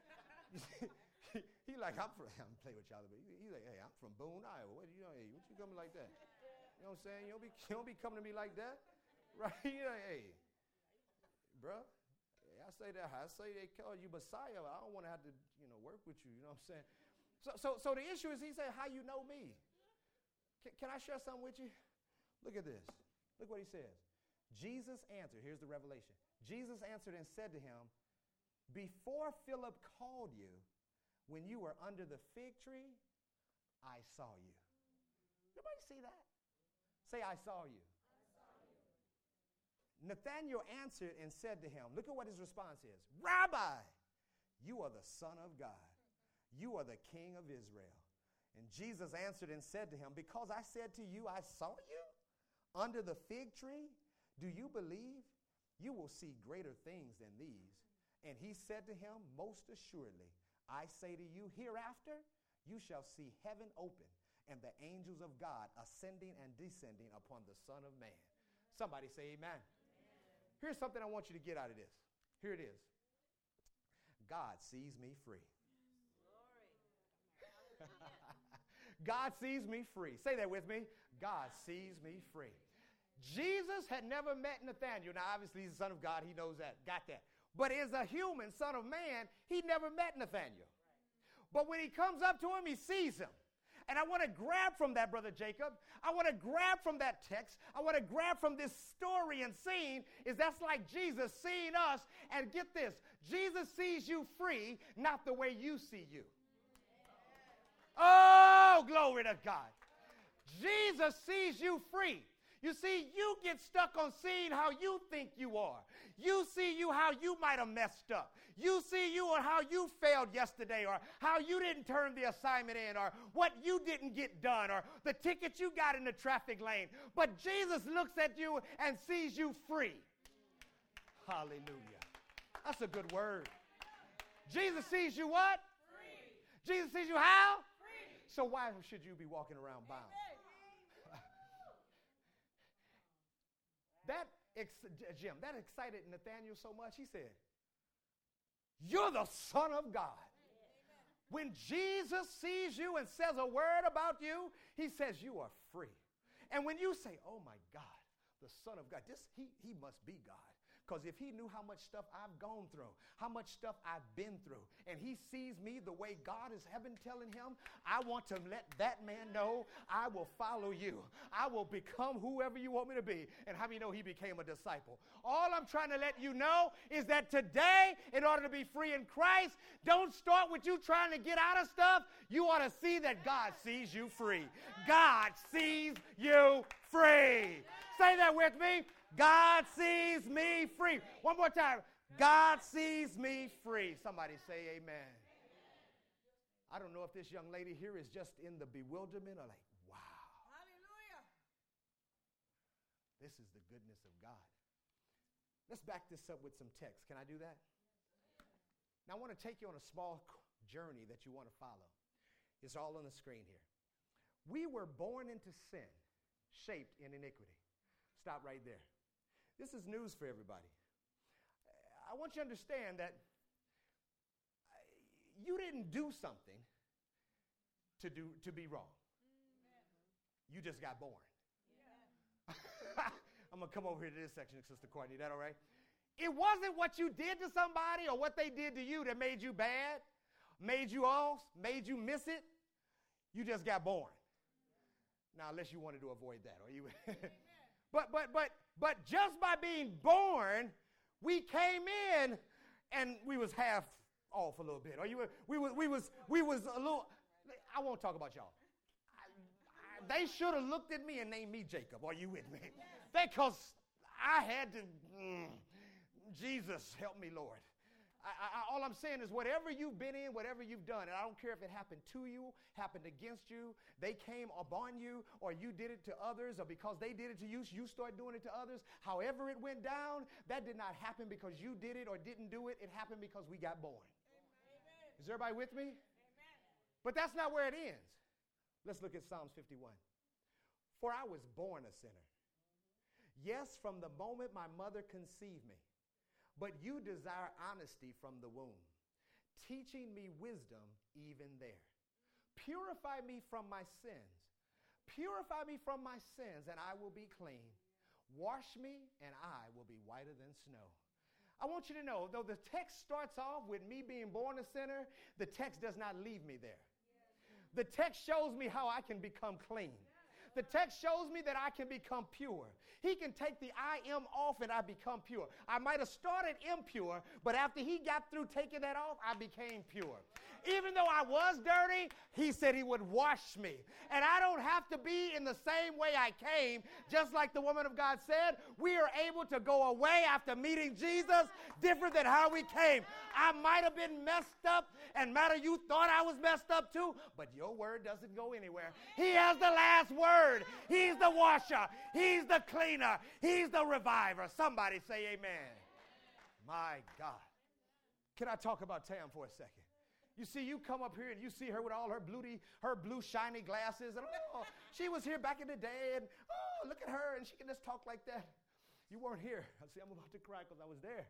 he like, I'm from, I'm playing with y'all, but he, he's like, hey, I'm from Boone, Iowa. What do you know? Hey, what you coming like that? You know what I'm saying? You don't be, you don't be coming to me like that, right? You know, hey, bro, I say that. I say they call you Messiah. I don't want to have to, you know, work with you. You know what I'm saying? So, so, so the issue is, he said, "How you know me?" Can, can I share something with you? Look at this. Look what he says. Jesus answered. Here's the revelation. Jesus answered and said to him, "Before Philip called you, when you were under the fig tree, I saw you." Everybody see that? Say, I saw you. I saw you. Nathanael answered and said to him, look at what his response is. Rabbi, you are the Son of God. You are the King of Israel. And Jesus answered and said to him, because I said to you, I saw you under the fig tree, do you believe? You will see greater things than these. And he said to him, most assuredly, I say to you, hereafter you shall see heaven open and the angels of God ascending and descending upon the Son of Man. Somebody say amen. Amen. Here's something I want you to get out of this. Here it is. God sees me free. God sees me free. Say that with me. God sees me free. Jesus had never met Nathanael. Now, obviously, he's the Son of God. He knows that. Got that. But as a human, Son of Man, he never met Nathanael. But when he comes up to him, he sees him. And I want to grab from that, Brother Jacob. I want to grab from that text. I want to grab from this story and scene is that's like Jesus seeing us. And get this, Jesus sees you free, not the way you see you. Oh, glory to God. Jesus sees you free. You see, you get stuck on seeing how you think you are. You see you how you might have messed up. You see you on how you failed yesterday, or how you didn't turn the assignment in, or what you didn't get done, or the ticket you got in the traffic lane. But Jesus looks at you and sees you free. Hallelujah. That's a good word. Jesus sees you what? Free. Jesus sees you how? Free. So why should you be walking around bound? That, ex- Jim, that excited Nathanael so much, he said, you're the Son of God. When Jesus sees you and says a word about you, he says you are free. And when you say, oh my God, the Son of God, this, he, he must be God. Because if he knew how much stuff I've gone through, how much stuff I've been through, and he sees me the way God is heaven telling him, I want to let that man know I will follow you. I will become whoever you want me to be. And how many know he became a disciple? All I'm trying to let you know is that today, in order to be free in Christ, don't start with you trying to get out of stuff. You ought to see that God sees you free. God sees you free. Say that with me. God sees me free. One more time. God sees me free. Somebody say amen. I don't know if this young lady here is just in the bewilderment or like, wow. Hallelujah. This is the goodness of God. Let's back this up with some text. Can I do that? Now I want to take you on a small journey that you want to follow. It's all on the screen here. We were born into sin, shaped in iniquity. Stop right there. This is news for everybody. I want you to understand that you didn't do something to do to be wrong. You just got born. I'm going to come over here to this section, Sister Courtney. Is that all right? It wasn't what you did to somebody or what they did to you that made you bad, made you off, made you miss it. You just got born. Now, unless you wanted to avoid that. Or you But but but but just by being born, we came in and we was half off a little bit. Or you were, we was we was we was a little. I won't talk about y'all. I, I, they should have looked at me and named me Jacob. Are you with me? Because I had to. Mm, Jesus help me, Lord. I, I, all I'm saying is whatever you've been in, whatever you've done, and I don't care if it happened to you, happened against you, they came upon you, or you did it to others, or because they did it to you, you start doing it to others. However it went down, that did not happen because you did it or didn't do it. It happened because we got born. Amen. Is everybody with me? Amen. But that's not where it ends. Let's look at Psalms fifty-one. For I was born a sinner. Yes, from the moment my mother conceived me. But you desire honesty from the womb, teaching me wisdom even there. Purify me from my sins. Purify me from my sins, and I will be clean. Wash me, and I will be whiter than snow. I want you to know, though the text starts off with me being born a sinner, the text does not leave me there. The text shows me how I can become clean. The text shows me that I can become pure. He can take the I am off and I become pure. I might have started impure, but after he got through taking that off, I became pure. Even though I was dirty, he said he would wash me. And I don't have to be in the same way I came. Just like the woman of God said, we are able to go away after meeting Jesus different than how we came. I might have been messed up, and matter you thought I was messed up too, but your word doesn't go anywhere. He has the last word. He's the washer. He's the cleaner. He's the reviver. Somebody say amen. My God. Can I talk about Tam for a second? You see, you come up here and you see her with all her blue, her blue shiny glasses. And oh, she was here back in the day. And oh, look at her. And she can just talk like that. You weren't here. I see, I'm about to cry because I was there.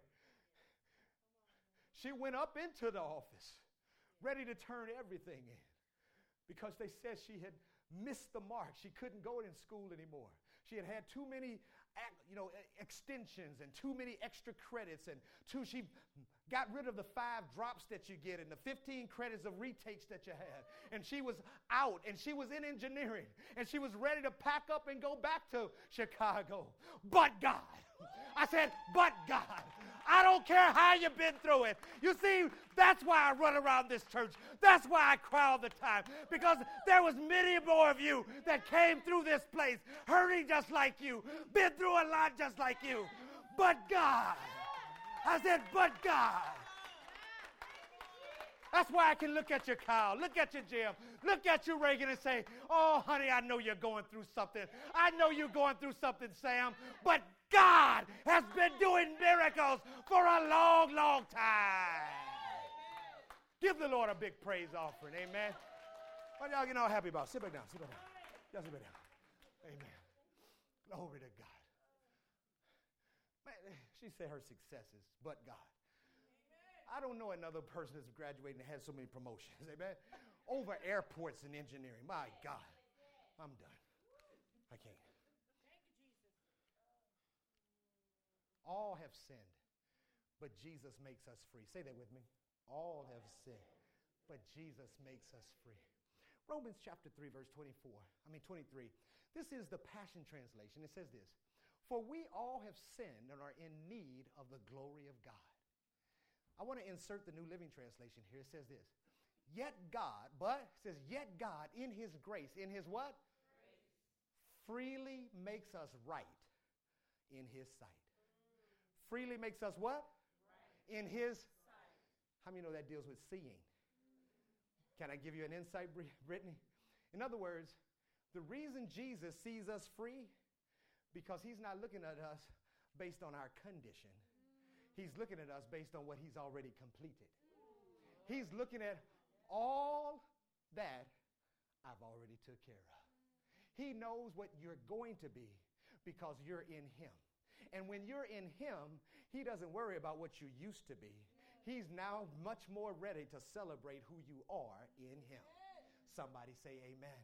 She went up into the office ready to turn everything in because they said she had missed the mark. She couldn't go in school anymore. She had had too many, you know, extensions and too many extra credits, and too, she got rid of the five drops that you get and the fifteen credits of retakes that you had. And she was out, and she was in engineering, and she was ready to pack up and go back to Chicago. But God, I said, but God. I don't care how you've been through it. You see, that's why I run around this church. That's why I cry all the time. Because there was many more of you that came through this place, hurting just like you, been through a lot just like you. But God. I said, but God. That's why I can look at you, Kyle, look at you, Jim, look at you, Reagan, and say, oh, honey, I know you're going through something. I know you're going through something, Sam, but God has been doing miracles for a long, long time. Give the Lord a big praise offering, amen. What y'all getting all happy about? Sit back down, sit back down. Just sit back down. Amen. Glory to God. Man, she said her successes, but God. I don't know another person that's graduated and had so many promotions. Amen. Over airports and engineering. My God. I'm done. I can't. All have sinned, but Jesus makes us free. Say that with me. All have sinned, but Jesus makes us free. Romans chapter three, verse twenty-four. I mean twenty-three. This is the Passion Translation. It says this. For we all have sinned and are in need of the glory of God. I want to insert the New Living Translation here. It says this. Yet God, but it says, yet God in his grace, in his what? Grace. Freely makes us right in his sight. Freely makes us what? Right. In his sight. How many know that deals with seeing? Can I give you an insight, Brittany? In other words, the reason Jesus sees us free, because he's not looking at us based on our condition. He's looking at us based on what he's already completed. He's looking at all that I've already took care of. He knows what you're going to be because you're in him. And when you're in him, he doesn't worry about what you used to be. He's now much more ready to celebrate who you are in him. Somebody say amen.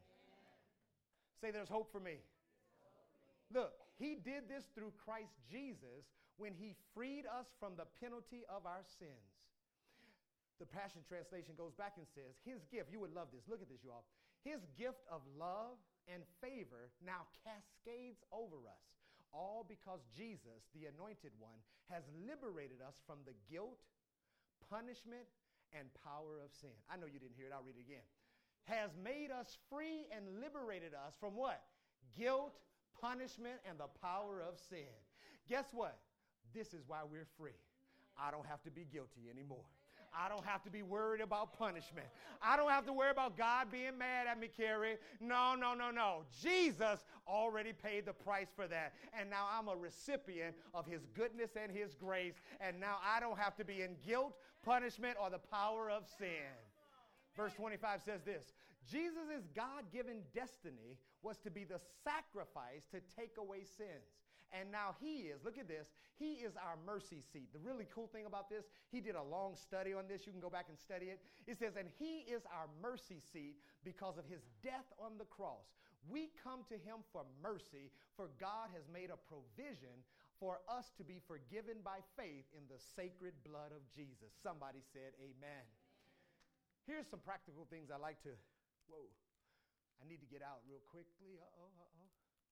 Say there's hope for me. Look, he did this through Christ Jesus when he freed us from the penalty of our sins. The Passion Translation goes back and says, his gift, you would love this. Look at this, you all. His gift of love and favor now cascades over us, all because Jesus, the anointed one, has liberated us from the guilt, punishment, and power of sin. I know you didn't hear it. I'll read it again. Has made us free and liberated us from what? Guilt, punishment, and the power of sin. Guess what? This is why we're free. I don't have to be guilty anymore. I don't have to be worried about punishment. I don't have to worry about God being mad at me, Carrie. No, no, no, no. Jesus already paid the price for that. And now I'm a recipient of his goodness and his grace. And now I don't have to be in guilt, punishment, or the power of sin. Verse twenty-five says this. Jesus' God-given destiny was to be the sacrifice to take away sins. And now he is, look at this, he is our mercy seat. The really cool thing about this, he did a long study on this. You can go back and study it. It says, and he is our mercy seat because of his death on the cross. We come to him for mercy, for God has made a provision for us to be forgiven by faith in the sacred blood of Jesus. Somebody said amen. Here's some practical things I like to, whoa, I need to get out real quickly. Uh-oh, uh-oh.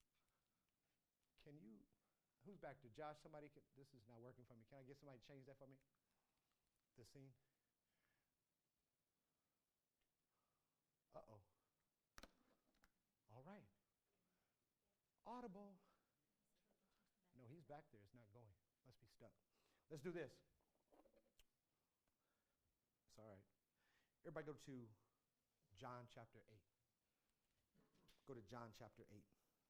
Can you, who's back there? Josh, somebody, can, this is not working for me. Can I get somebody to change that for me? The scene. Uh-oh. All right. Audible. No, he's back there. It's not going. Must be stuck. Let's do this. It's all right. Everybody go to John chapter eight. Go to John chapter eight.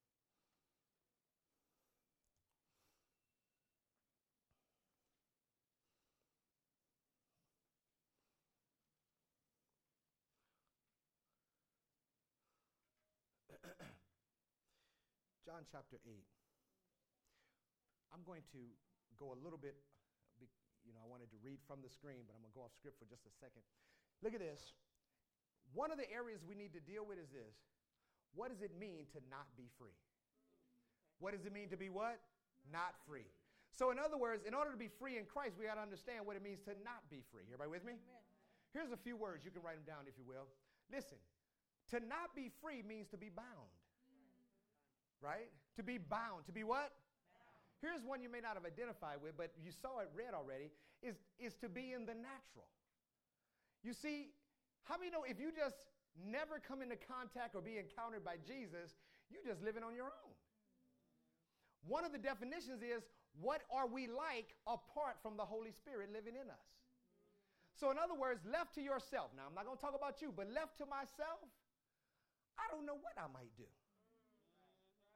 John chapter eight. I'm going to go a little bit, you know, I wanted to read from the screen, but I'm going to go off script for just a second. Look at this. One of the areas we need to deal with is this. What does it mean to not be free? What does it mean to be what? Not free. So in other words, in order to be free in Christ, we got to understand what it means to not be free. Everybody with me? Amen. Here's a few words. You can write them down if you will. Listen, to not be free means to be bound. Right? To be bound. To be what? Bound. Here's one you may not have identified with, but you saw it read already, is, is to be in the natural. You see, how many know if you just never come into contact or be encountered by Jesus, you're just living on your own? One of the definitions is, what are we like apart from the Holy Spirit living in us? So in other words, left to yourself. Now, I'm not going to talk about you, but left to myself, I don't know what I might do.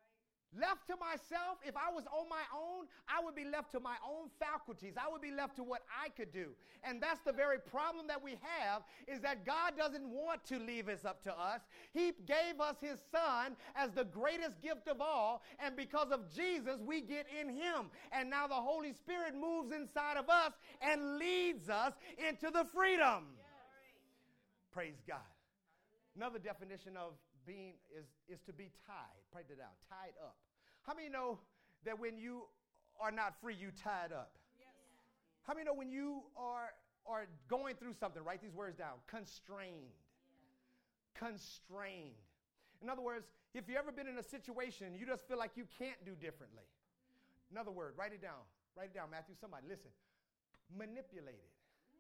Left to myself, if I was on my own, I would be left to my own faculties. I would be left to what I could do. And that's the very problem that we have, is that God doesn't want to leave us up to us. He gave us his son as the greatest gift of all, and because of Jesus, we get in him. And now the Holy Spirit moves inside of us and leads us into the freedom. Praise God. Another definition of being is, is to be tied. Write it down. Tied up. How many know that when you are not free, you tied up? Yes. How many know when you are, are going through something, write these words down, constrained. Yeah. Constrained. In other words, if you've ever been in a situation you just feel like you can't do differently. Another word, write it down. Write it down, Matthew. Somebody, listen. Manipulated.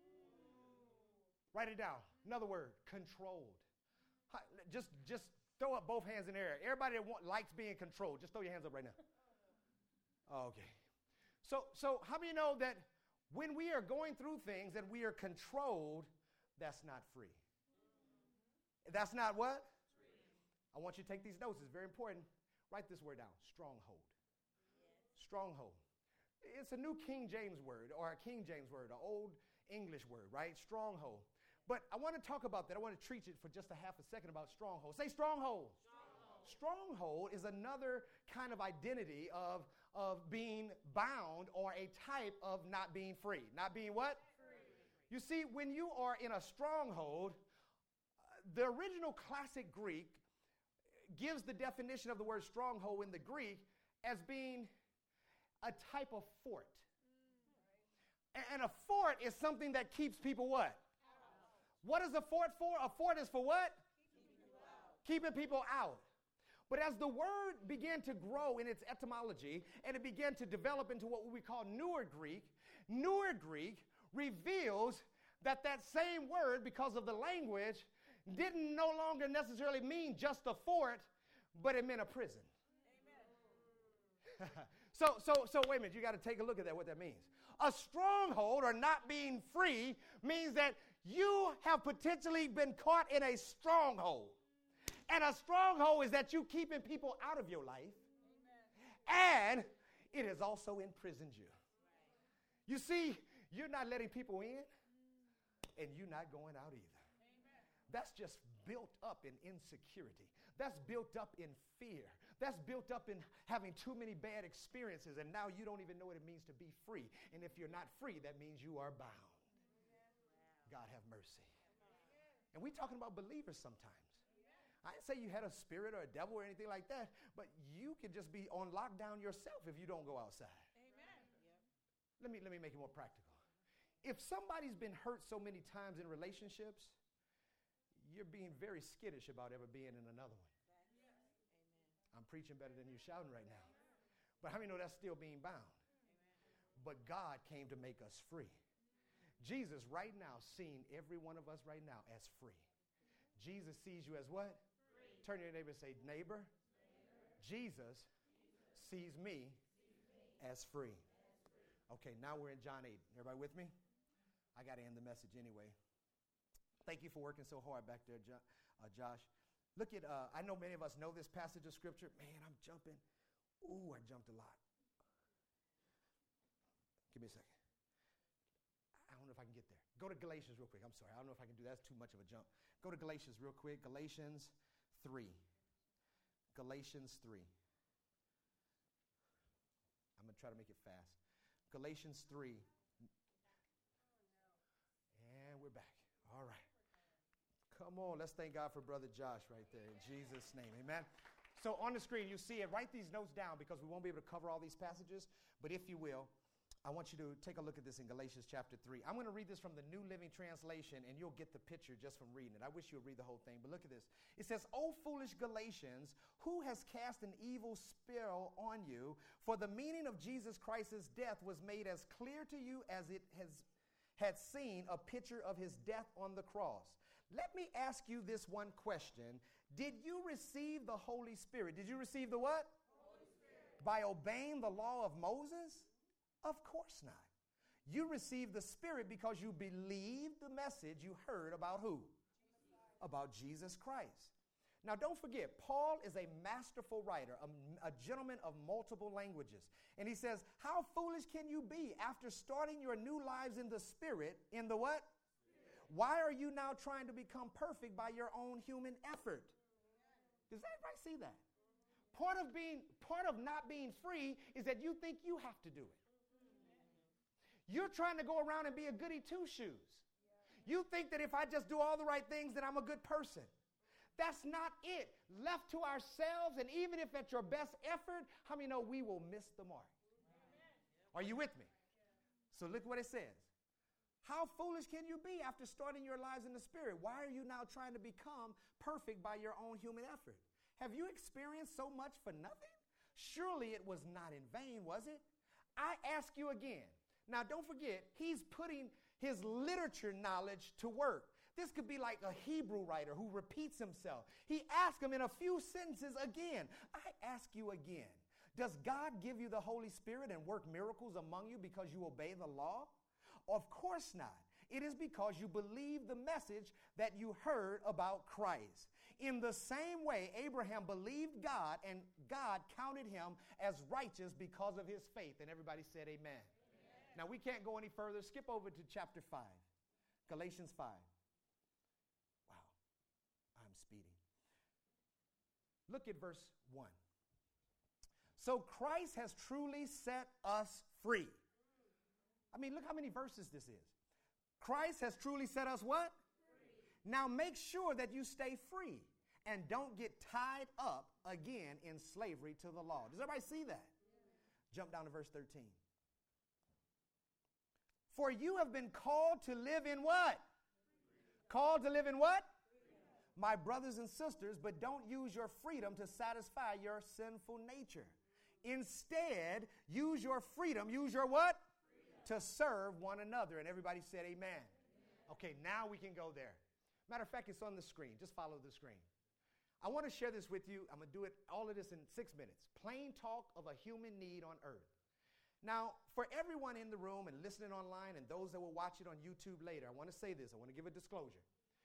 Write it down. Another word, controlled. Just, just throw up both hands in the air. Everybody that want, likes being controlled, just throw your hands up right now. Oh, okay. So, so how many know that when we are going through things and we are controlled, that's not free? That's not what? Free. I want you to take these notes. It's very important. Write this word down. Stronghold. Yes. Stronghold. It's a new King James word, or a King James word, an old English word, right? Stronghold. But I want to talk about that. I want to treat it for just a half a second about stronghold. Say stronghold. Stronghold. Stronghold is another kind of identity of, of being bound, or a type of not being free. Not being what? Free. You see, when you are in a stronghold, the original classic Greek gives the definition of the word stronghold in the Greek as being a type of fort. Mm. And a fort is something that keeps people what? What is a fort for? A fort is for what? Keeping people out. Keeping people out. But as the word began to grow in its etymology, and it began to develop into what we call Newer Greek, Newer Greek reveals that that same word, because of the language, didn't no longer necessarily mean just a fort, but it meant a prison. Amen. so, so, so wait a minute. You got to take a look at that, what that means. A stronghold, or not being free, means that you have potentially been caught in a stronghold. And a stronghold is that you keeping people out of your life. Amen. And it has also imprisoned you. Right. You see, you're not letting people in, and you're not going out either. Amen. That's just built up in insecurity. That's built up in fear. That's built up in having too many bad experiences, and now you don't even know what it means to be free. And if you're not free, that means you are bound. God have mercy. And we're talking about believers sometimes. I didn't say you had a spirit or a devil or anything like that, but you can just be on lockdown yourself if you don't go outside. Amen. Let me, let me make it more practical. If somebody's been hurt so many times in relationships, you're being very skittish about ever being in another one. Yes. I'm preaching better than you shouting right now. But how many know that's still being bound? Amen. But God came to make us free. Jesus right now seeing every one of us right now as free. Jesus sees you as what? Free. Turn to your neighbor and say, neighbor, neighbor. Jesus, Jesus sees me, sees me as, free. as free. Okay, now we're in John eight. Everybody with me? I got to end the message anyway. Thank you for working so hard back there, jo- uh, Josh. Look at, uh, I know many of us know this passage of Scripture. Man, I'm jumping. Ooh, I jumped a lot. Give me a second. I don't know if I can get there. Go to Galatians real quick. I'm sorry. I don't know if I can do that. That's too much of a jump. Go to Galatians real quick. Galatians three. Galatians three. I'm going to try to make it fast. Galatians three. And we're back. All right. Come on. Let's thank God for Brother Josh right there in Jesus' name. Amen. So on the screen, you see it. Write these notes down because we won't be able to cover all these passages. But if you will, I want you to take a look at this in Galatians chapter three. I'm going to read this from the New Living Translation, and you'll get the picture just from reading it. I wish you would read the whole thing, but look at this. It says, O foolish Galatians, who has cast an evil spell on you? For the meaning of Jesus Christ's death was made as clear to you as it has had seen a picture of his death on the cross. Let me ask you this one question. Did you receive the Holy Spirit? Did you receive the what? Holy Spirit. By obeying the law of Moses? Of course not. You received the Spirit because you believed the message you heard about who? Jesus. About Jesus Christ. Now, don't forget, Paul is a masterful writer, a, a gentleman of multiple languages. And he says, how foolish can you be after starting your new lives in the Spirit, in the what? Spirit. Why are you now trying to become perfect by your own human effort? Does everybody see that? Part of being, part of not being free is that you think you have to do it. You're trying to go around and be a goody two-shoes. You think that if I just do all the right things, then I'm a good person. That's not it. Left to ourselves, and even if at your best effort, how many know we will miss the mark? Are you with me? So look what it says. How foolish can you be after starting your lives in the Spirit? Why are you now trying to become perfect by your own human effort? Have you experienced so much for nothing? Surely it was not in vain, was it? I ask you again. Now, don't forget, he's putting his literature knowledge to work. This could be like a Hebrew writer who repeats himself. He asks him in a few sentences again. I ask you again, does God give you the Holy Spirit and work miracles among you because you obey the law? Of course not. It is because you believe the message that you heard about Christ. In the same way, Abraham believed God, and God counted him as righteous because of his faith. And everybody said amen. Amen. Now, we can't go any further. Skip over to chapter five, Galatians five. Wow, I'm speeding. Look at verse one. So Christ has truly set us free. I mean, look how many verses this is. Christ has truly set us what? Free. Now make sure that you stay free and don't get tied up again in slavery to the law. Does everybody see that? Yeah. Jump down to verse thirteen. For you have been called to live in what? Freedom. Called to live in what? Freedom. My brothers and sisters, but don't use your freedom to satisfy your sinful nature. Instead, use your freedom, use your what? Freedom. To serve one another. And everybody said amen. Amen. Okay, now we can go there. Matter of fact, it's on the screen. Just follow the screen. I want to share this with you. I'm going to do it, all of this in six minutes. Plain talk of a human need on earth. Now, for everyone in the room and listening online and those that will watch it on YouTube later, I want to say this. I want to give a disclosure.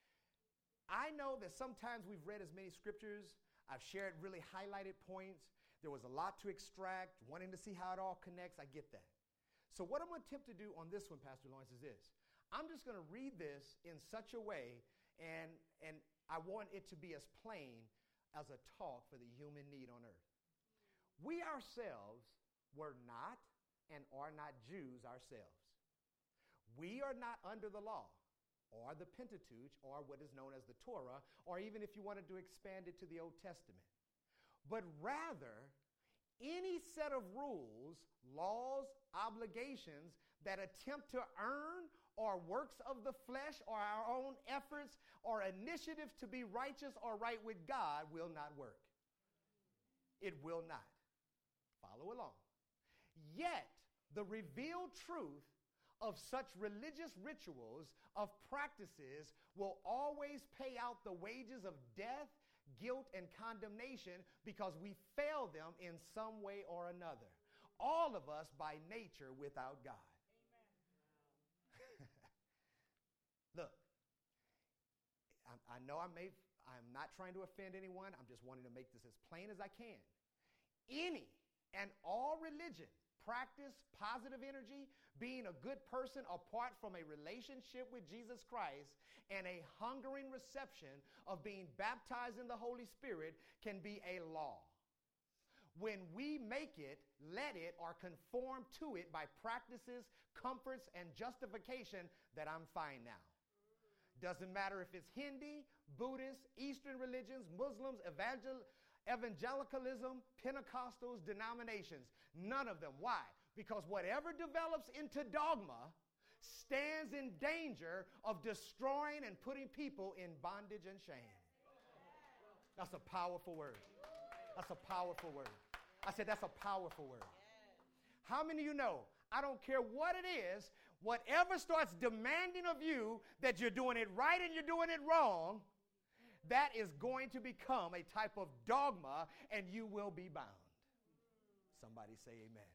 I know that sometimes we've read as many scriptures. I've shared really highlighted points. There was a lot to extract, wanting to see how it all connects. I get that. So what I'm going to attempt to do on this one, Pastor Lawrence, is this. I'm just going to read this in such a way, and, and I want it to be as plain as a talk for the human need on earth. We ourselves were not and are not Jews ourselves. We are not under the law or the Pentateuch or what is known as the Torah, or even if you wanted to expand it to the Old Testament. But rather, any set of rules, laws, obligations that attempt to earn or works of the flesh or our own efforts or initiatives to be righteous or right with God will not work. It will not. Follow along. Yet, the revealed truth of such religious rituals, of practices, will always pay out the wages of death, guilt, and condemnation because we fail them in some way or another. All of us by nature without God. Amen. Look, I, I know I may, I'm not trying to offend anyone. I'm just wanting to make this as plain as I can. Any and all religion, practice, positive energy, being a good person apart from a relationship with Jesus Christ, and a hungering reception of being baptized in the Holy Spirit can be a law. When we make it, let it, or conform to it by practices, comforts, and justification, that I'm fine now. Doesn't matter if it's Hindi, Buddhist, Eastern religions, Muslims, evangel- evangelicalism, Pentecostals, denominations. None of them. Why? Because whatever develops into dogma stands in danger of destroying and putting people in bondage and shame. That's a powerful word. That's a powerful word. I said that's a powerful word. How many of you know, I don't care what it is, whatever starts demanding of you that you're doing it right and you're doing it wrong, that is going to become a type of dogma and you will be bound. Somebody say amen.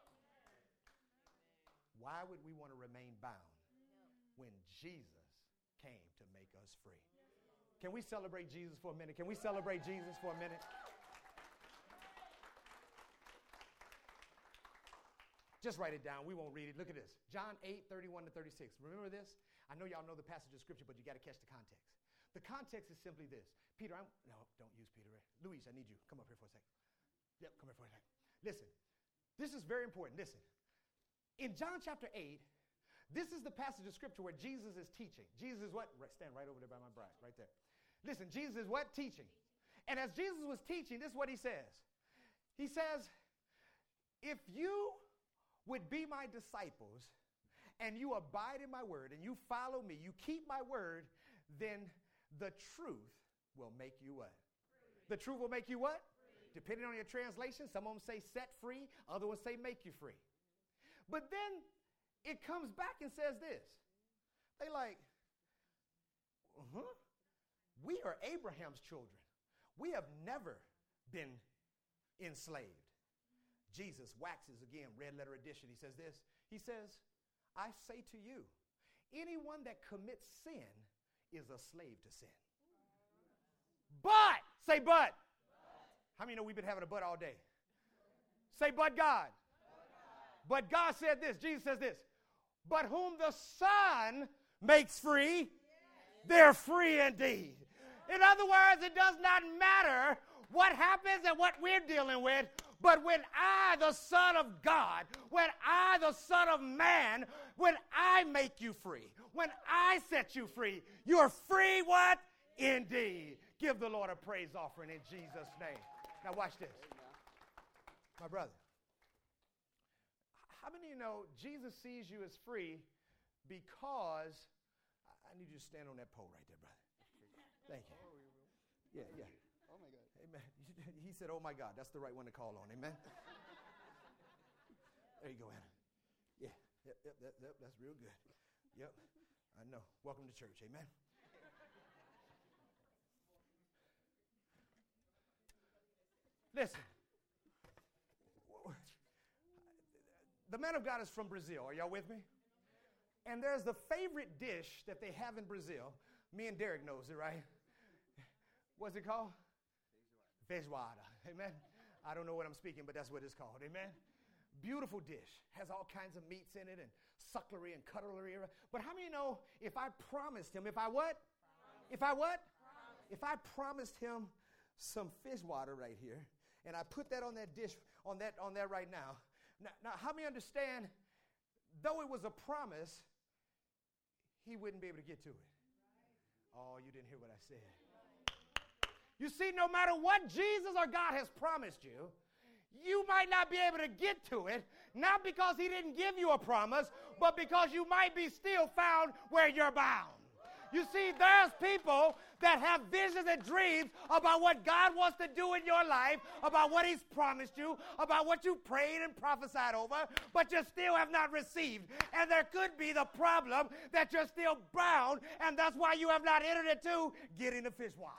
Why would we want to remain bound when Jesus came to make us free? Can we celebrate Jesus for a minute? Can we celebrate Jesus for a minute? Just write it down. We won't read it. Look at this. John eight, thirty-one to thirty-six. Remember this? I know y'all know the passage of scripture, but you got to catch the context. The context is simply this. Peter, I'm, no, don't use Peter. Luis, I need you. Come up here for a second. Yep, come here for a second. Listen, this is very important. Listen. In John chapter eight, this is the passage of scripture where Jesus is teaching. Jesus is what? Right, stand right over there by my bride, right there. Listen, Jesus is what? Teaching. And as Jesus was teaching, this is what he says. He says, if you would be my disciples and you abide in my word and you follow me, you keep my word, then the truth will make you what? Free. The truth will make you what? Free. Depending on your translation, some of them say set free, other ones say make you free. But then it comes back and says this. They like, uh-huh. We are Abraham's children. We have never been enslaved. Jesus waxes again, red letter edition. He says this. He says, I say to you, anyone that commits sin is a slave to sin. But, say but. but. How many know we've been having a but all day? Say but God. But God. But God said this. Jesus says this. But whom the Son makes free, yes. they're free indeed. In other words, it does not matter what happens and what we're dealing with. But when I, the Son of God, when I, the Son of Man, when I make you free, when I set you free, you're free what? Indeed. Give the Lord a praise offering in Jesus' name. Now watch this. My brother, how many of you know Jesus sees you as free because, I need you to stand on that pole right there, brother. Thank you. Yeah, yeah. Oh, my God. Amen. He said, oh, my God. That's the right one to call on. Amen. There you go, Anna. Yeah. Yep, yep, yep, yep. That's real good. Yep. I know. Welcome to church. Amen. Listen. The man of God is from Brazil. Are y'all with me? And there's the favorite dish that they have in Brazil. Me and Derek knows it, right? What's it called? Feijoada. Amen. I don't know what I'm speaking, but that's what it's called. Amen. Beautiful dish. Has all kinds of meats in it and sucklery and cutlery. But how many know if I promised him, if I what? Promise. If I what? Promise. If I promised him some fish water right here, and I put that on that dish, on that, on there right now. Now, now how many understand, though it was a promise, he wouldn't be able to get to it? Oh, you didn't hear what I said. You see, no matter what Jesus or God has promised you, you might not be able to get to it, not because he didn't give you a promise, but because you might be still found where you're bound. You see, there's people that have visions and dreams about what God wants to do in your life, about what he's promised you, about what you prayed and prophesied over, but you still have not received. And there could be the problem that you're still bound, and that's why you have not entered into getting the fish water.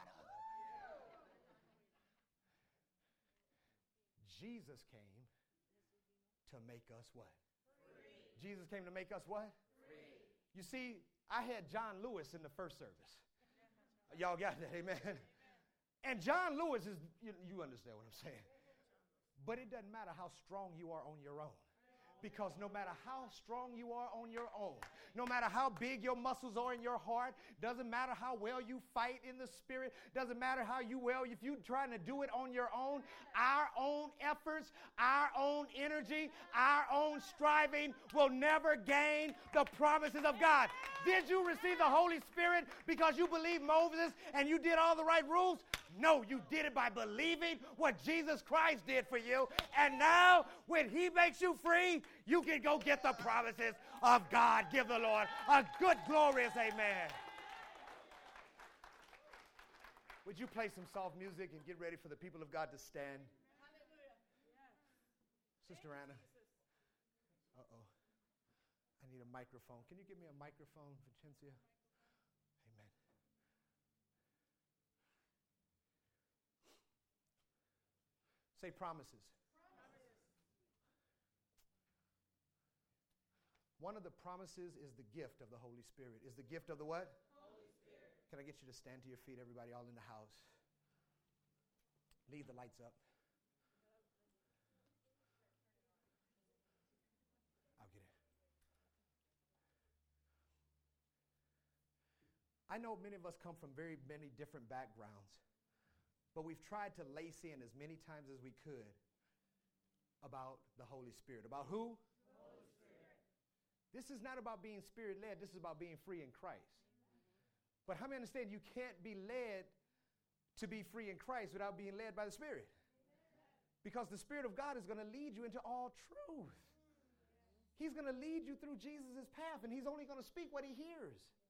Jesus came to make us what? Free. Jesus came to make us what? Free. You see, I had John Lewis in the first service. Y'all got that, amen? And John Lewis is, you, you understand what I'm saying. But it doesn't matter how strong you are on your own. Because no matter how strong you are on your own, no matter how big your muscles are in your heart, doesn't matter how well you fight in the spirit, doesn't matter how you well, if you're trying to do it on your own, our own efforts, our own energy, our own striving will never gain the promises of God. Did you receive the Holy Spirit because you believed Moses and you did all the right rules? No, you did it by believing what Jesus Christ did for you. And now, when he makes you free, you can go get the promises of God. Give the Lord a good, glorious amen. Would you play some soft music and get ready for the people of God to stand? Hallelujah. Yes. Sister Anna. Uh-oh. I need a microphone. Can you give me a microphone, Vincentia? Amen. Say promises. Promises. One of the promises is the gift of the Holy Spirit. Is the gift of the what? Holy Spirit. Can I get you to stand to your feet, everybody, all in the house? Leave the lights up. I'll get it. I know many of us come from very many different backgrounds, but we've tried to lace in as many times as we could about the Holy Spirit. About who? The Holy Spirit. This is not about being spirit-led. This is about being free in Christ. But how many understand you can't be led to be free in Christ without being led by the Spirit? Because the Spirit of God is going to lead you into all truth. He's going to lead you through Jesus' path, and he's only going to speak what he hears.